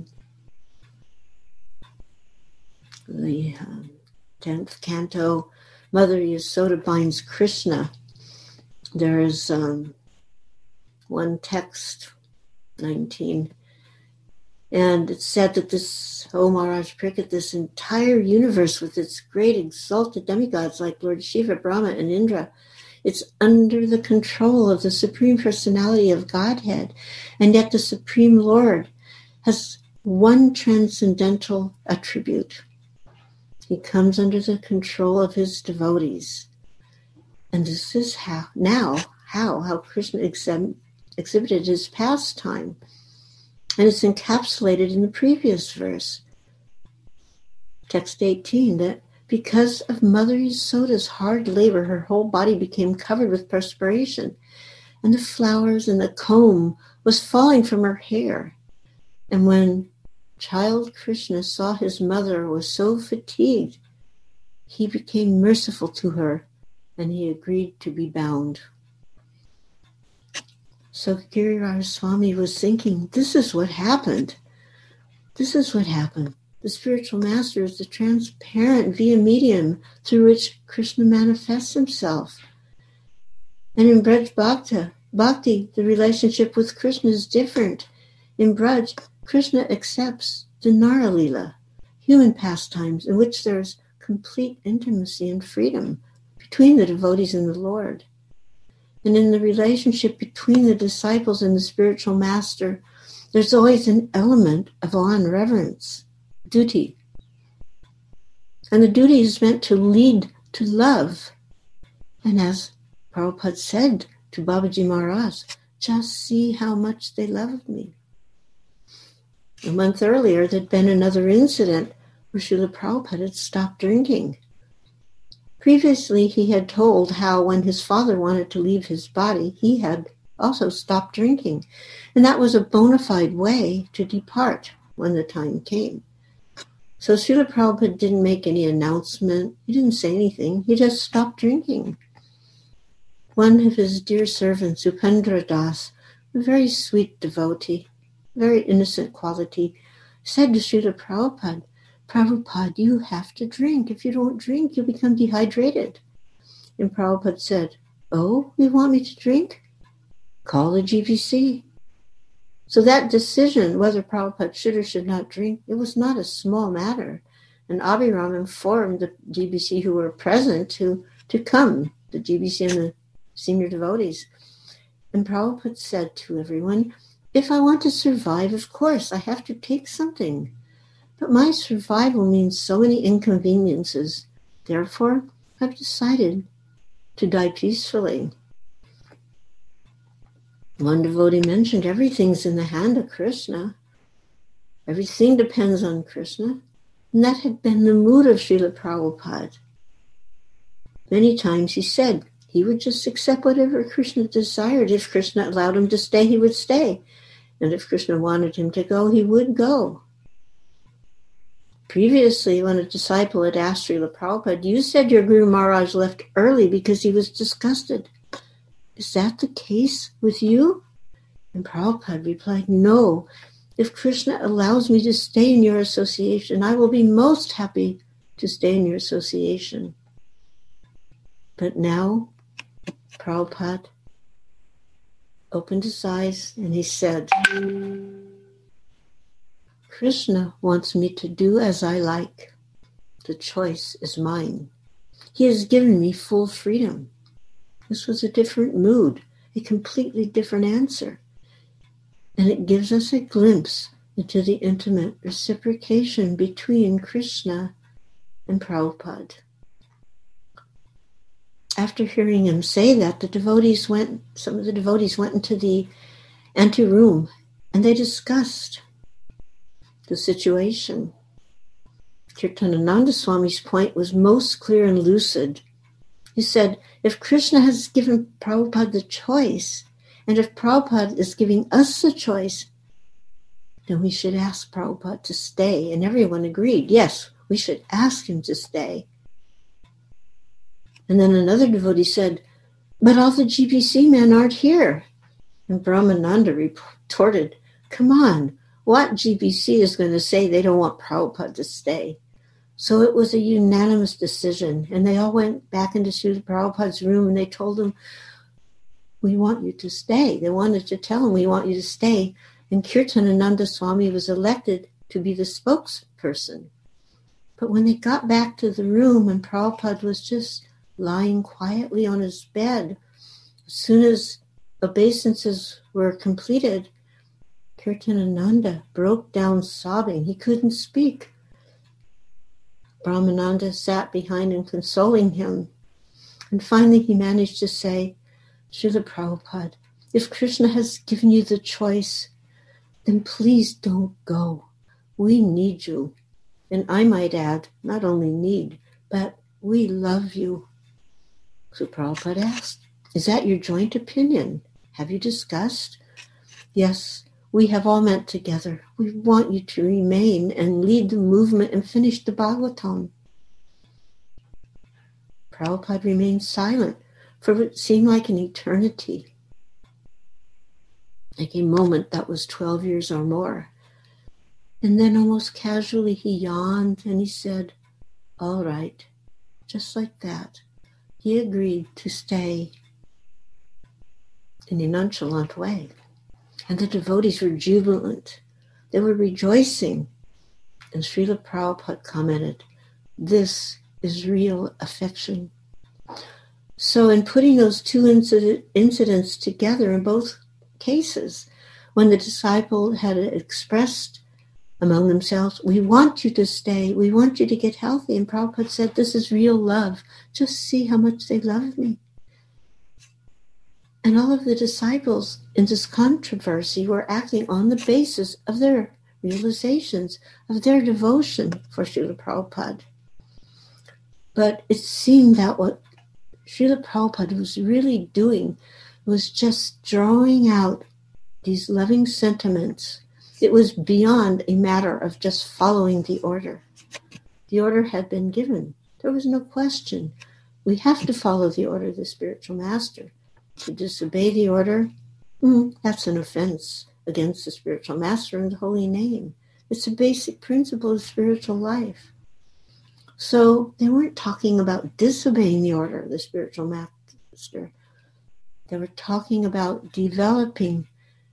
Speaker 2: the 10th canto, Mother Yasoda binds Krishna. There is one text, 19, and it's said that this, Maharaj Parikshit, this entire universe with its great exalted demigods like Lord Shiva, Brahma, and Indra, it's under the control of the Supreme Personality of Godhead. And yet the Supreme Lord has one transcendental attribute. He comes under the control of his devotees. And this is how Krishna exhibited his pastime. And it's encapsulated in the previous verse, text 18, that because of Mother Yasoda's hard labor, her whole body became covered with perspiration, and the flowers and the comb was falling from her hair. And when child Krishna saw his mother was so fatigued, he became merciful to her, and he agreed to be bound. So Giriraj Swami was thinking, this is what happened. This is what happened. The spiritual master is the transparent via medium through which Krishna manifests himself. And in Braj Bhakti, the relationship with Krishna is different. In Braj, Krishna accepts the Nara Leela, human pastimes in which there's complete intimacy and freedom between the devotees and the Lord. And in the relationship between the disciples and the spiritual master, there's always an element of awe and reverence, duty. And the duty is meant to lead to love. And as Prabhupada said to Babaji Maharaj, just see how much they loved me. A month earlier, there'd been another incident where Srila Prabhupada had stopped drinking. Previously, he had told how when his father wanted to leave his body, he had also stopped drinking. And that was a bona fide way to depart when the time came. So Srila Prabhupada didn't make any announcement. He didn't say anything. He just stopped drinking. One of his dear servants, Upendra Das, a very sweet devotee, very innocent quality, said to Srila Prabhupada, Prabhupada, you have to drink. If you don't drink, you become dehydrated. And Prabhupada said, oh, you want me to drink? Call the GBC. So that decision, whether Prabhupada should or should not drink, it was not a small matter. And Abhiram informed the GBC who were present to come, the GBC and the senior devotees. And Prabhupada said to everyone, if I want to survive, of course, I have to take something. But my survival means so many inconveniences. Therefore, I've decided to die peacefully. One devotee mentioned everything's in the hand of Krishna. Everything depends on Krishna. And that had been the mood of Srila Prabhupada. Many times he said, He would just accept whatever Krishna desired. If Krishna allowed him to stay, he would stay. And if Krishna wanted him to go, he would go. Previously, when a disciple had asked Srila Prabhupada, you said your Guru Maharaj left early because he was disgusted. Is that the case with you? And Prabhupada replied, no. If Krishna allows me to stay in your association, I will be most happy to stay in your association. But now, Prabhupada opened his eyes and he said, Krishna wants me to do as I like. The choice is mine. He has given me full freedom. This was a different mood, a completely different answer. And it gives us a glimpse into the intimate reciprocation between Krishna and Prabhupada. After hearing him say that, some of the devotees went into the anteroom and they discussed the situation. Kirtanananda Swami's point was most clear and lucid. He said, if Krishna has given Prabhupada the choice, and if Prabhupada is giving us the choice, then we should ask Prabhupada to stay. And everyone agreed, yes, we should ask him to stay. And then another devotee said, but all the GBC men aren't here. And Brahmananda retorted, come on, what GBC is going to say they don't want Prabhupada to stay? So it was a unanimous decision. And they all went back into Srila Prabhupada's room and they told him, we want you to stay. They wanted to tell him, we want you to stay. And Kirtanananda Swami was elected to be the spokesperson. But when they got back to the room and Prabhupada was just lying quietly on his bed, as soon as obeisances were completed, Kirtanananda broke down sobbing. He couldn't speak. Brahmananda sat behind him consoling him. And finally he managed to say, Srila Prabhupada, if Krishna has given you the choice, then please don't go. We need you. And I might add, not only need, but we love you. So Prabhupada asked, is that your joint opinion? Have you discussed? Yes, we have all met together. We want you to remain and lead the movement and finish the Bhagavatam. Prabhupada remained silent for what seemed like an eternity, like a moment that was 12 years or more. And then almost casually he yawned and he said, all right, just like that. He agreed to stay in a nonchalant way. And the devotees were jubilant. They were rejoicing. And Srila Prabhupada commented, this is real affection. So in putting those two incidents together in both cases, when the disciple had expressed among themselves, we want you to stay, we want you to get healthy, and Prabhupada said, this is real love. Just see how much they love me. And all of the disciples in this controversy were acting on the basis of their realizations, of their devotion for Srila Prabhupada. But it seemed that what Srila Prabhupada was really doing was just drawing out these loving sentiments. It was beyond a matter of just following the order. The order had been given. There was no question. We have to follow the order of the spiritual master. To disobey the order, that's an offense against the spiritual master and the holy name. It's a basic principle of spiritual life. So they weren't talking about disobeying the order of the spiritual master. They were talking about developing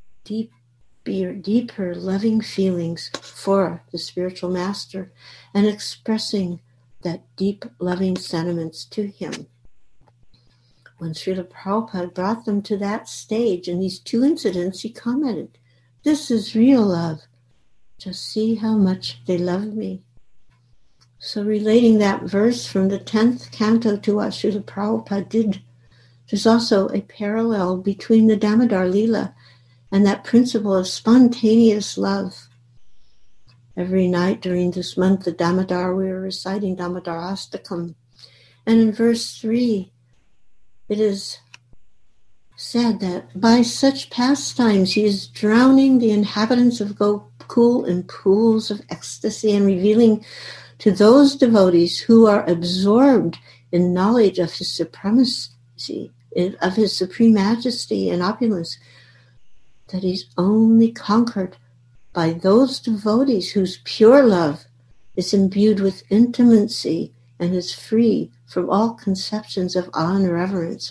Speaker 2: deeper loving feelings for the spiritual master and expressing that deep loving sentiments to him. When Srila Prabhupada brought them to that stage in these two incidents, he commented, this is real love. Just see how much they love me. So relating that verse from the 10th canto to what Srila Prabhupada did, there's also a parallel between the Damodar Leela and that principle of spontaneous love. Every night during this month of Damodar, we were reciting Damodar Astakam. And in verse 3, It is said that by such pastimes he is drowning the inhabitants of Gokul in pools of ecstasy and revealing to those devotees who are absorbed in knowledge of his supremacy, of his supreme majesty and opulence, that he's only conquered by those devotees whose pure love is imbued with intimacy and is free from all conceptions of awe and reverence.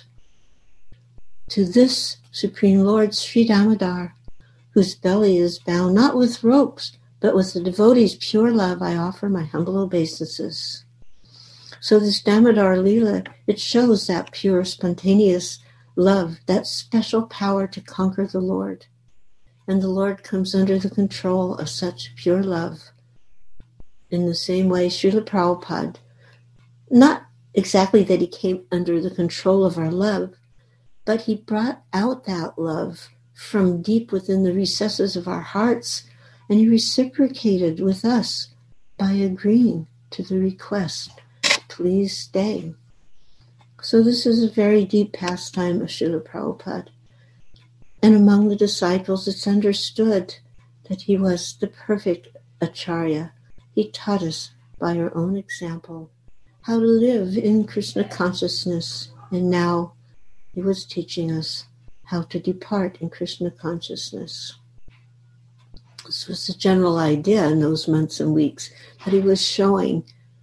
Speaker 2: To this Supreme Lord Sri Damodar, whose belly is bound not with ropes, but with the devotee's pure love, I offer my humble obeisances. So this Damodar Leela, it shows that pure, spontaneous love, that special power to conquer the Lord. And the Lord comes under the control of such pure love. In the same way, Srila Prabhupada, not exactly that he came under the control of our love, but he brought out that love from deep within the recesses of our hearts, and he reciprocated with us by agreeing to the request, please stay. So this is a very deep pastime of Srila Prabhupada. And among the disciples, it's understood that he was the perfect Acharya. He taught us by our own example how to live in Krishna consciousness, and now he was teaching us how to depart in Krishna consciousness. This was the general idea in those months and weeks, that he was showing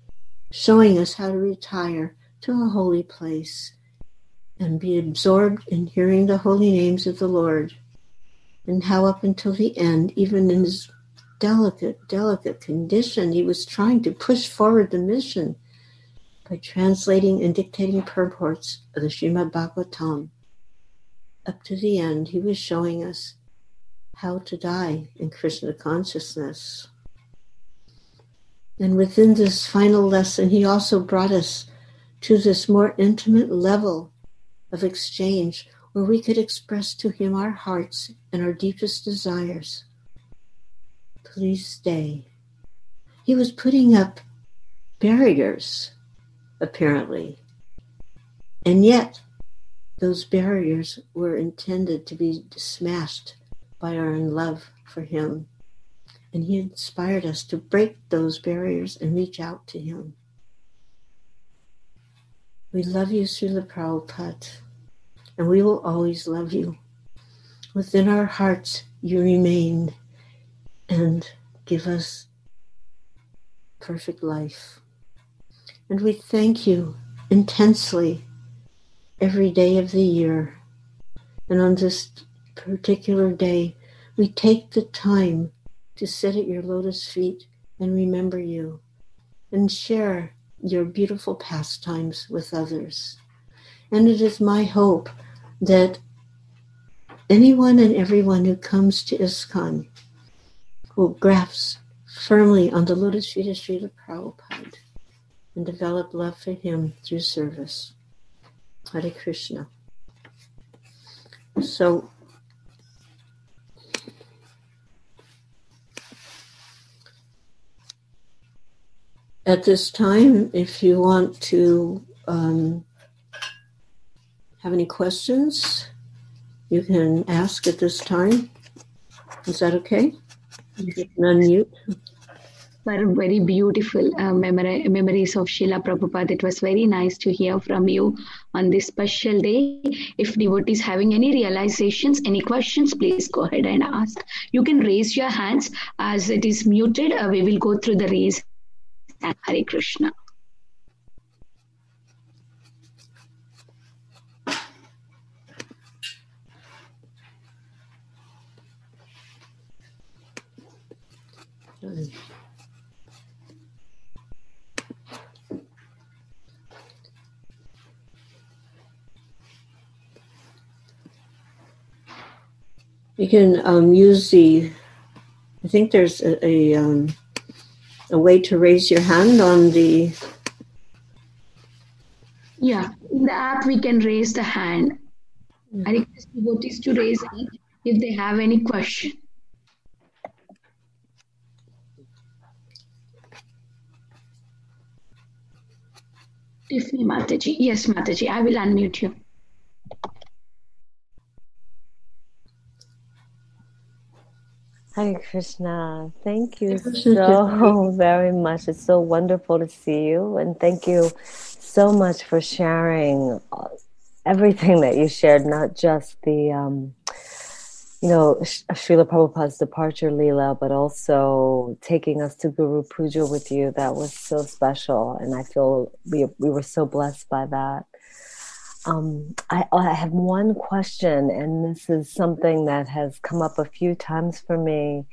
Speaker 2: us how to retire to a holy place and be absorbed in hearing the holy names of the Lord, and how up until the end, even in his delicate condition, he was trying to push forward the mission by translating and dictating purports of the Srimad Bhagavatam. Up to the end, he was showing us how to die in Krishna consciousness. And within this final lesson, he also brought us to this more intimate level of exchange where we could express to him our hearts and our deepest desires. Please stay. He was putting up barriers, apparently. And yet, those barriers were intended to be smashed by our love for him. And he inspired us to break those barriers and reach out to him. We love you, Srila Prabhupada, and we will always love you. Within our hearts you remain and give us perfect life. And we thank you intensely every day of the year. And on this particular day, we take the time to sit at your lotus feet and remember you and share your beautiful pastimes with others. And it is my hope that anyone and everyone who comes to ISKCON will grasp firmly on the lotus feet of Srila Prabhupada and develop love for him through service. Hare Krishna. So, at this time, if you want to have any questions, you can ask at this time. Is that okay? You can unmute.
Speaker 1: Very beautiful memories of Srila Prabhupada. It was very nice to hear from you on this special day. If devotees having any realizations, any questions, please go ahead and ask. You can raise your hands. As it is muted, we will go through the raise hand. Hare Krishna.
Speaker 2: You can use I think there's a way to raise your hand on the...
Speaker 1: Yeah, in the app we can raise the hand. I request devotees to raise hand if they have any question. Tiffany Mataji. Yes, Mataji, I will unmute you.
Speaker 4: Hare Krishna. Thank you so very much. It's so wonderful to see you. And thank you so much for sharing everything that you shared, not just the, Srila Prabhupada's departure Leela, but also taking us to Guru Puja with you. That was so special. And I feel we were so blessed by that. I have one question, and this is something that has come up a few times for me.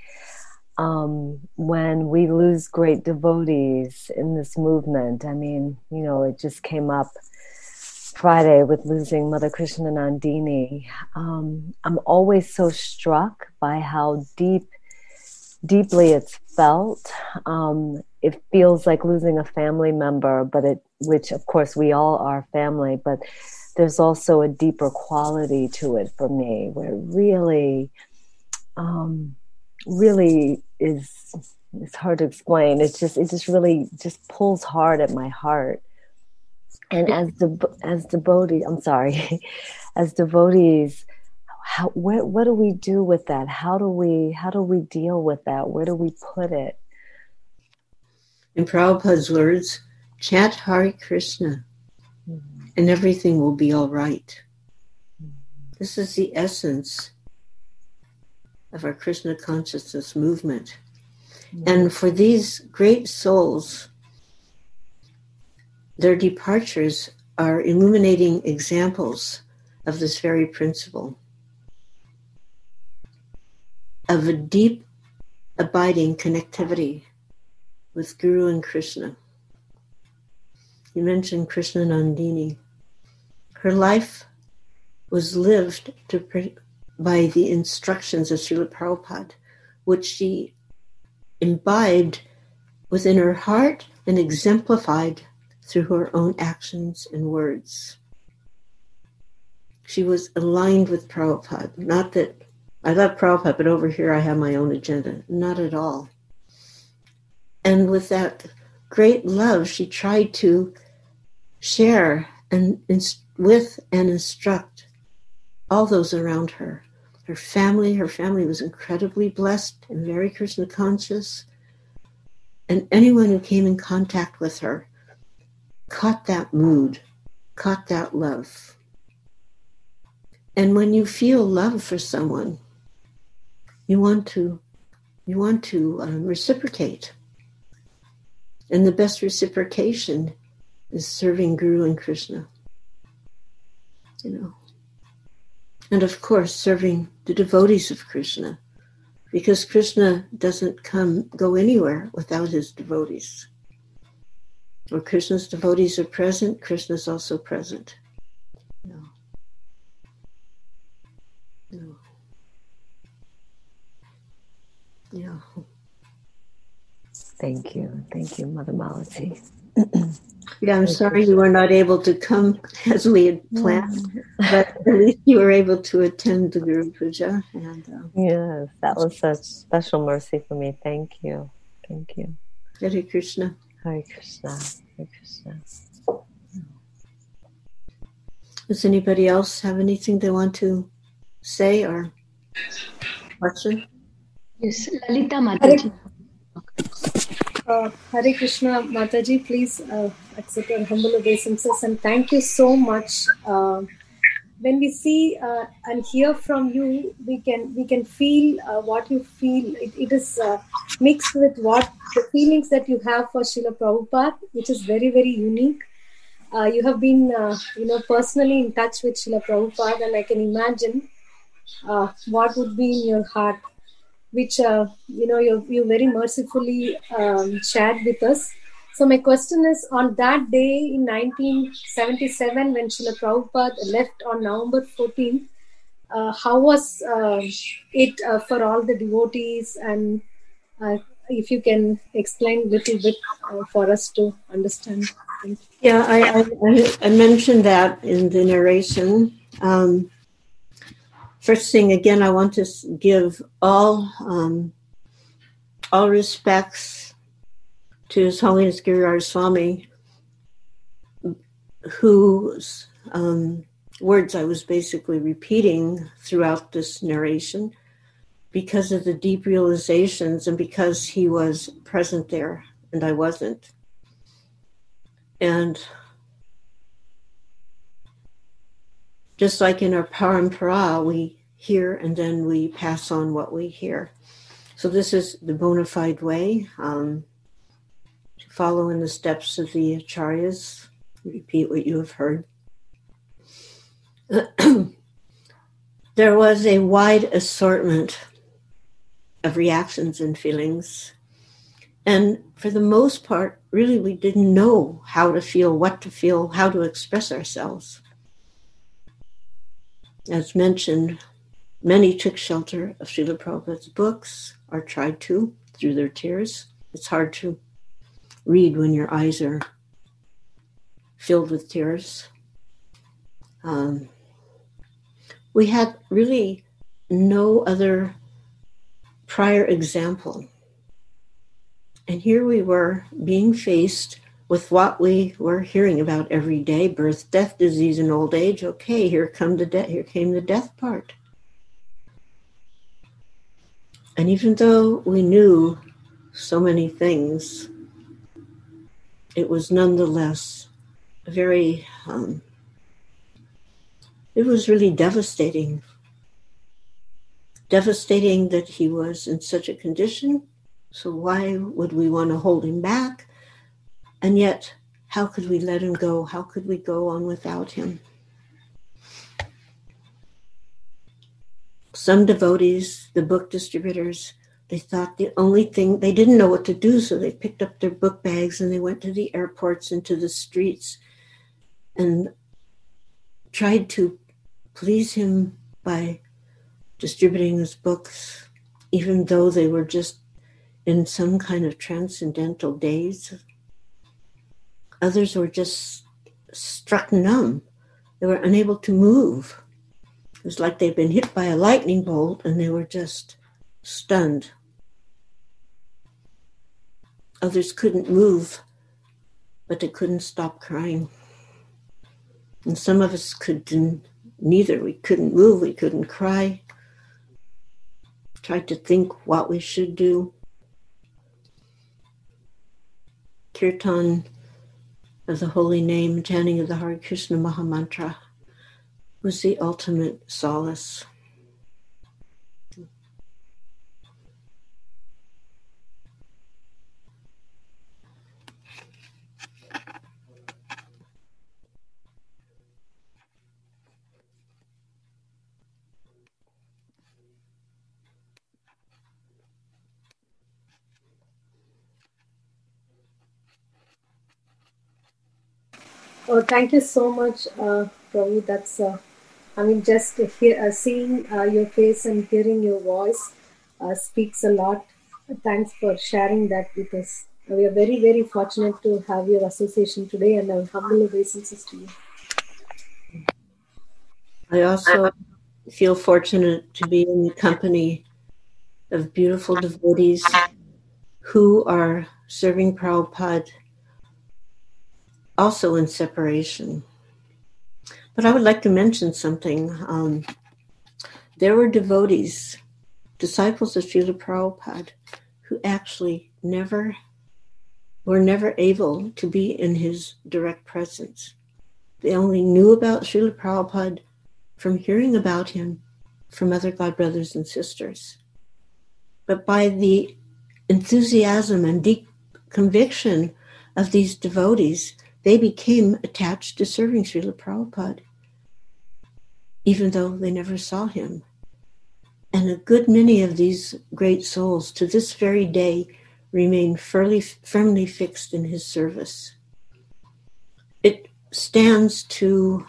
Speaker 4: When we lose great devotees in this movement, I mean, it just came up Friday with losing Mother Krishna Nandini. I'm always so struck by how deeply it's felt. It feels like losing a family member, which of course we all are family, but there's also a deeper quality to it for me, where it really is. It's hard to explain. It just really just pulls hard at my heart. And as devotees, I'm sorry, as devotees, what do we do with that? How do we deal with that? Where do we put it?
Speaker 2: In Prabhupada's words, chant Hare Krishna, and everything will be all right. This is the essence of our Krishna consciousness movement. And for these great souls, their departures are illuminating examples of this very principle, of a deep, abiding connectivity with Guru and Krishna. You mentioned Krishna Nandini. Her life was lived by the instructions of Srila Prabhupada, which she imbibed within her heart and exemplified through her own actions and words. She was aligned with Prabhupada. Not that I love Prabhupada, but over here I have my own agenda. Not at all. And with that great love, she tried to share with and instruct all those around her. Her family was incredibly blessed and very Krishna conscious. And anyone who came in contact with her caught that mood, caught that love. And when you feel love for someone, you want to reciprocate. And the best reciprocation is serving Guru and Krishna. And of course, serving the devotees of Krishna, because Krishna doesn't go anywhere without his devotees. Where Krishna's devotees are present, Krishna's also present. Yeah.
Speaker 4: Thank you, Mother Malati.
Speaker 2: Yeah, I'm sorry you were not able to come as we had planned, but at least you were able to attend the Guru Puja. And,
Speaker 4: yes, that was such special mercy for me. Thank you.
Speaker 2: Hare Krishna.
Speaker 4: Hare Krishna. Hare Krishna.
Speaker 2: Does anybody else have anything they want to say or question?
Speaker 1: Yes, Lalita Mataji.
Speaker 5: Hare Krishna, Mataji, please accept our humble obeisances and thank you so much. When we see and hear from you, we can feel what you feel. It is mixed with what the feelings that you have for Srila Prabhupada, which is very, very unique. You have been, personally in touch with Srila Prabhupada, and I can imagine what would be in your heart, which you very mercifully shared with us. So my question is, on that day in 1977, when Srila Prabhupada left on November 14th, how was it for all the devotees? And if you can explain a little bit for us to understand. Thank you.
Speaker 2: Yeah, I mentioned that in the narration. First thing, again, I want to give all respects to His Holiness Giriraj Swami, whose words I was basically repeating throughout this narration. because of the deep realizations and because he was present there and I wasn't. And just like in our parampara, we hear and then we pass on what we hear. So this is the bona fide way to follow in the steps of the acharyas. Repeat what you have heard. There was a wide assortment of reactions and feelings. And for the most part, really, we didn't know how to feel, what to feel, how to express ourselves. As mentioned, many took shelter of Srila Prabhupada's books, or tried to, through their tears. It's hard to read when your eyes are filled with tears. We had really no other prior example. And here we were being faced with what we were hearing about every day: birth, death, disease, and old age. Okay, here came the death part. And even though we knew so many things, it was nonetheless very, it was really devastating. Devastating that he was in such a condition. So why would we want to hold him back? And yet, how could we let him go? How could we go on without him? Some devotees, the book distributors, they thought the only thing, they didn't know what to do, so they picked up their book bags and they went to the airports and to the streets and tried to please him by distributing his books, even though they were just in some kind of transcendental daze. Others were just struck numb. They were unable to move. It was like they'd been hit by a lightning bolt and they were just stunned. Others couldn't move, but they couldn't stop crying. And some of us couldn't, neither. We couldn't move, we couldn't cry. Tried to think what we should do. Kirtan of the holy name, chanting of the Hare Krishna Mahamantra was the ultimate solace.
Speaker 5: Oh, thank you so much, Prabhu. That's, just seeing your face and hearing your voice speaks a lot. Thanks for sharing that with us. We are very, very fortunate to have your association today, and our humble obeisances to you.
Speaker 2: I also feel fortunate to be in the company of beautiful devotees who are serving Prabhupada also in separation. But I would like to mention something. There were devotees, disciples of Srila Prabhupada, who actually were never able to be in his direct presence. They only knew about Srila Prabhupada from hearing about him from other God brothers and sisters. But by the enthusiasm and deep conviction of these devotees, they became attached to serving Srila Prabhupada, even though they never saw him. And a good many of these great souls to this very day remain firmly fixed in his service. It stands to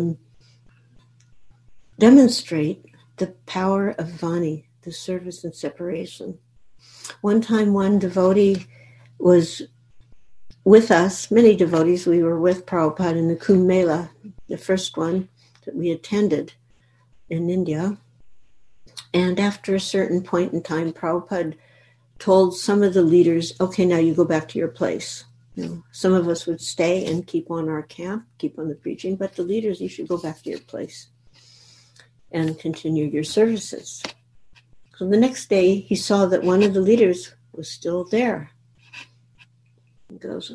Speaker 2: demonstrate the power of Vani, the service and separation. One time, one devotee was with us, many devotees, we were with Prabhupada in the Kumbh Mela, the first one that we attended in India. And after a certain point in time, Prabhupada told some of the leaders, okay, now you go back to your place. Some of us would stay and keep on our camp, keep on the preaching, but the leaders, you should go back to your place and continue your services. So the next day, he saw that one of the leaders was still there. He goes,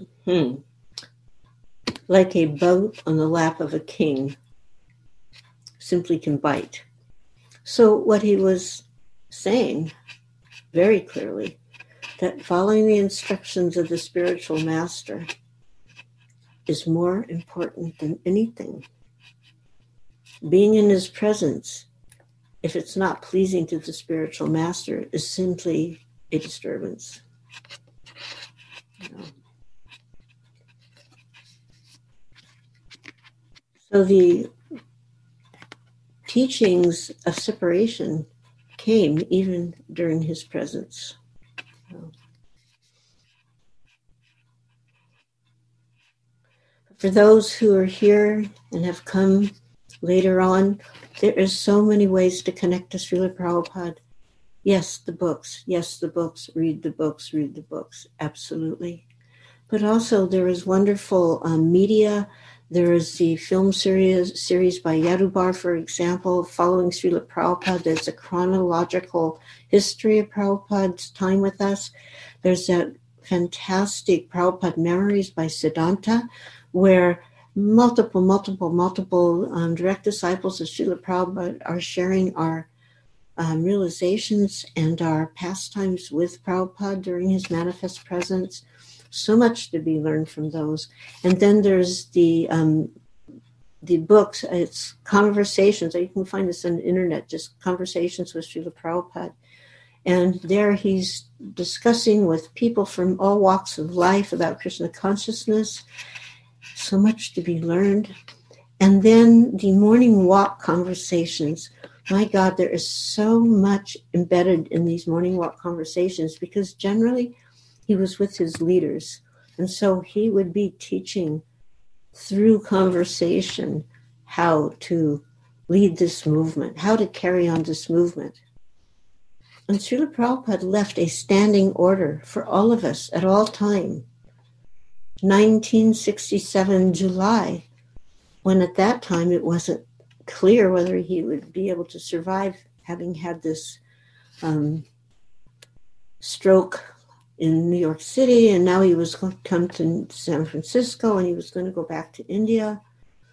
Speaker 2: like a boat on the lap of a king, simply can bite. So what he was saying very clearly, that following the instructions of the spiritual master is more important than anything. Being in his presence, if it's not pleasing to the spiritual master, is simply a disturbance. So the teachings of separation came even during his presence. For those who are here and have come later on, there is so many ways to connect to Srila Prabhupada. Yes, the books. Yes, the books. Read the books. Read the books. Absolutely. But also there is wonderful media. There is the film series by Yadubar, for example, following Srila Prabhupada. There's a chronological history of Prabhupada's time with us. There's that fantastic Prabhupada Memories by Siddhanta, where multiple direct disciples of Srila Prabhupada are sharing our realizations and our pastimes with Prabhupada during his manifest presence. So much to be learned from those. And then there's the books, it's conversations. You can find this on the internet, just conversations with Srila Prabhupada. And there he's discussing with people from all walks of life about Krishna consciousness. So much to be learned. And then the morning walk conversations. My God, there is so much embedded in these morning walk conversations, because generally he was with his leaders. And so he would be teaching through conversation how to lead this movement, how to carry on this movement. And Srila Prabhupada left a standing order for all of us at all time. 1967 July, when at that time it wasn't clear whether he would be able to survive, having had this stroke in New York City, and now he was going to come to San Francisco, and he was going to go back to India.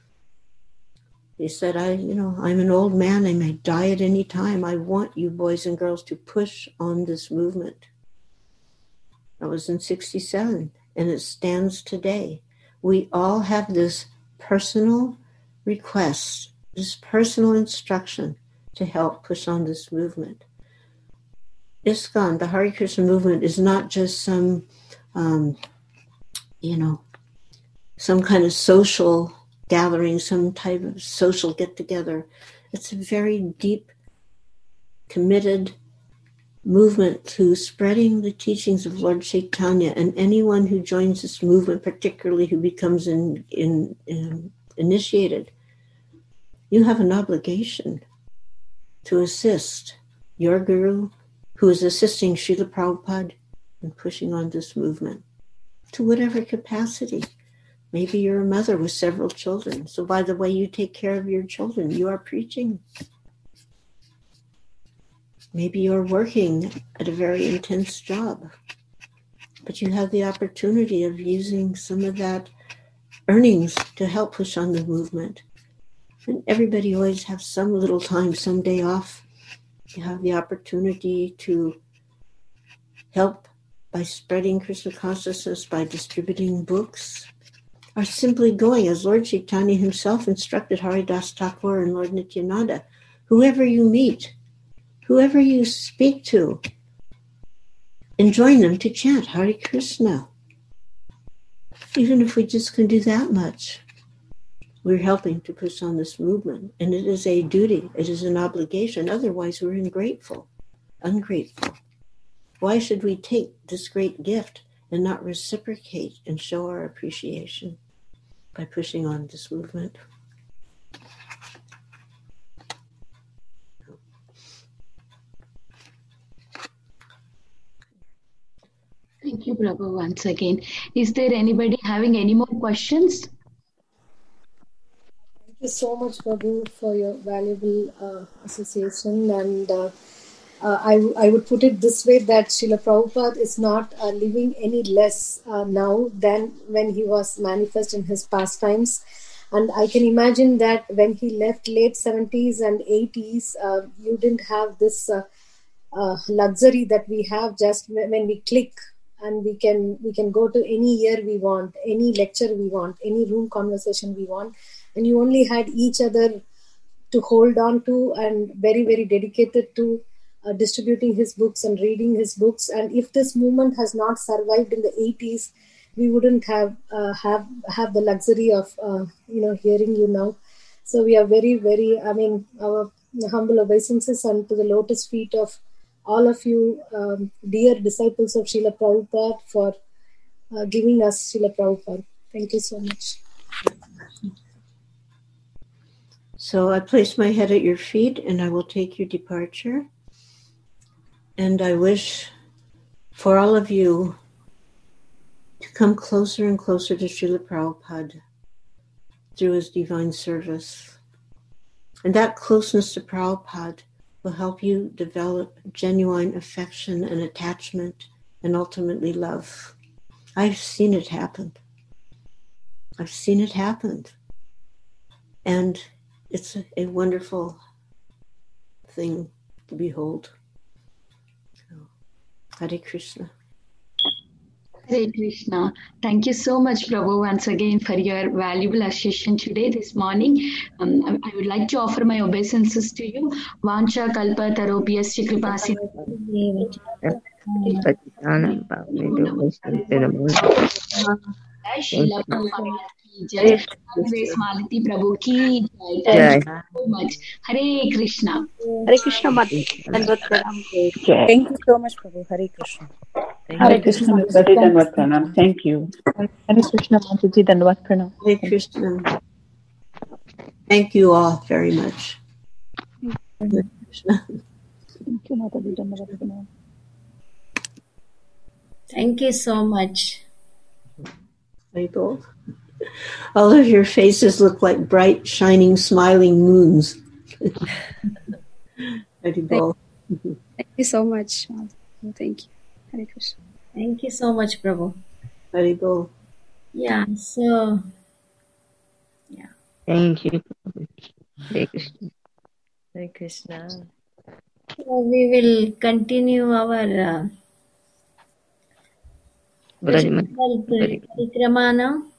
Speaker 2: He said, I'm an old man, I may die at any time. I want you boys and girls to push on this movement. That was in 67, and it stands today. We all have this personal request, this personal instruction to help push on this movement. ISKCON, the Hare Krishna movement, is not just some kind of social gathering, some type of social get-together. It's a very deep, committed movement to spreading the teachings of Lord Chaitanya, and anyone who joins this movement, particularly who becomes initiated, you have an obligation to assist your guru, who is assisting Srila Prabhupada in pushing on this movement to whatever capacity. Maybe you're a mother with several children, so by the way you take care of your children, you are preaching. Maybe you're working at a very intense job, but you have the opportunity of using some of that earnings to help push on the movement. And everybody always has some little time, some day off. You have the opportunity to help by spreading Krishna consciousness, by distributing books, or simply going, as Lord Chaitanya himself instructed Haridas Thakur and Lord Nityananda, whoever you meet, whoever you speak to, and join them to chant Hare Krishna. Even if we just can do that much, we're helping to push on this movement. And it is a duty, it is an obligation. Otherwise, we're ungrateful. Why should we take this great gift and not reciprocate and show our appreciation by pushing on this movement?
Speaker 1: Thank you, Prabhu, once again. Is there anybody having any more questions?
Speaker 5: Thank you so much, Prabhu, for your valuable association. And I would put it this way, that Srila Prabhupada is not living any less now than when he was manifest in his pastimes. And I can imagine that when he left late 70s and 80s, you didn't have this luxury that we have just when we click, and we can go to any year we want, any lecture we want, any room conversation we want, and you only had each other to hold on to, and very, very dedicated to distributing his books and reading his books. And if this movement has not survived in the 80s, we wouldn't have the luxury of hearing you now. So we are very, very, our humble obeisances and to the lotus feet of all of you, dear disciples of Srila Prabhupada, for giving us Srila Prabhupada. Thank you so much.
Speaker 2: So I place my head at your feet and I will take your departure. And I wish for all of you to come closer and closer to Srila Prabhupada through his divine service. And that closeness to Prabhupada will help you develop genuine affection and attachment and ultimately love. I've seen it happen. I've seen it happen. And it's a wonderful thing to behold. So, Hare Krishna.
Speaker 1: Hare Krishna. Thank you so much, Prabhu, once again for your valuable assistance today, this morning. I would like to offer my obeisances to you. Vancha kalpa tarobhyasya kripasi. Srila Prabhupada ki jai. Grace Malati Prabhu ki jai. Thank you so much. Hare Krishna.
Speaker 3: Hare Krishna Mata.
Speaker 6: Thank you so much, Prabhu. Hare Krishna.
Speaker 7: Hare Krishna Mataji, Dandavat Pranam. Thank you.
Speaker 6: Hare Krishna Mataji, Dandavat Pranam.
Speaker 2: Hare Krishna. Thank you all very much. Hare Krishna.
Speaker 6: Thank you, Mataji, Dandavat Pranam.
Speaker 8: Thank you so much.
Speaker 2: Michael. All of your faces look like bright, shining, smiling moons.
Speaker 3: Thank you so much. Thank you. Hare Krishna.
Speaker 8: Thank you so much, Prabhu.
Speaker 2: Haribol.
Speaker 8: Yeah, so, yeah.
Speaker 9: Thank you. Hare Krishna.
Speaker 4: Hare Krishna.
Speaker 8: So we will continue our
Speaker 9: Brajman.
Speaker 8: Parikrama now.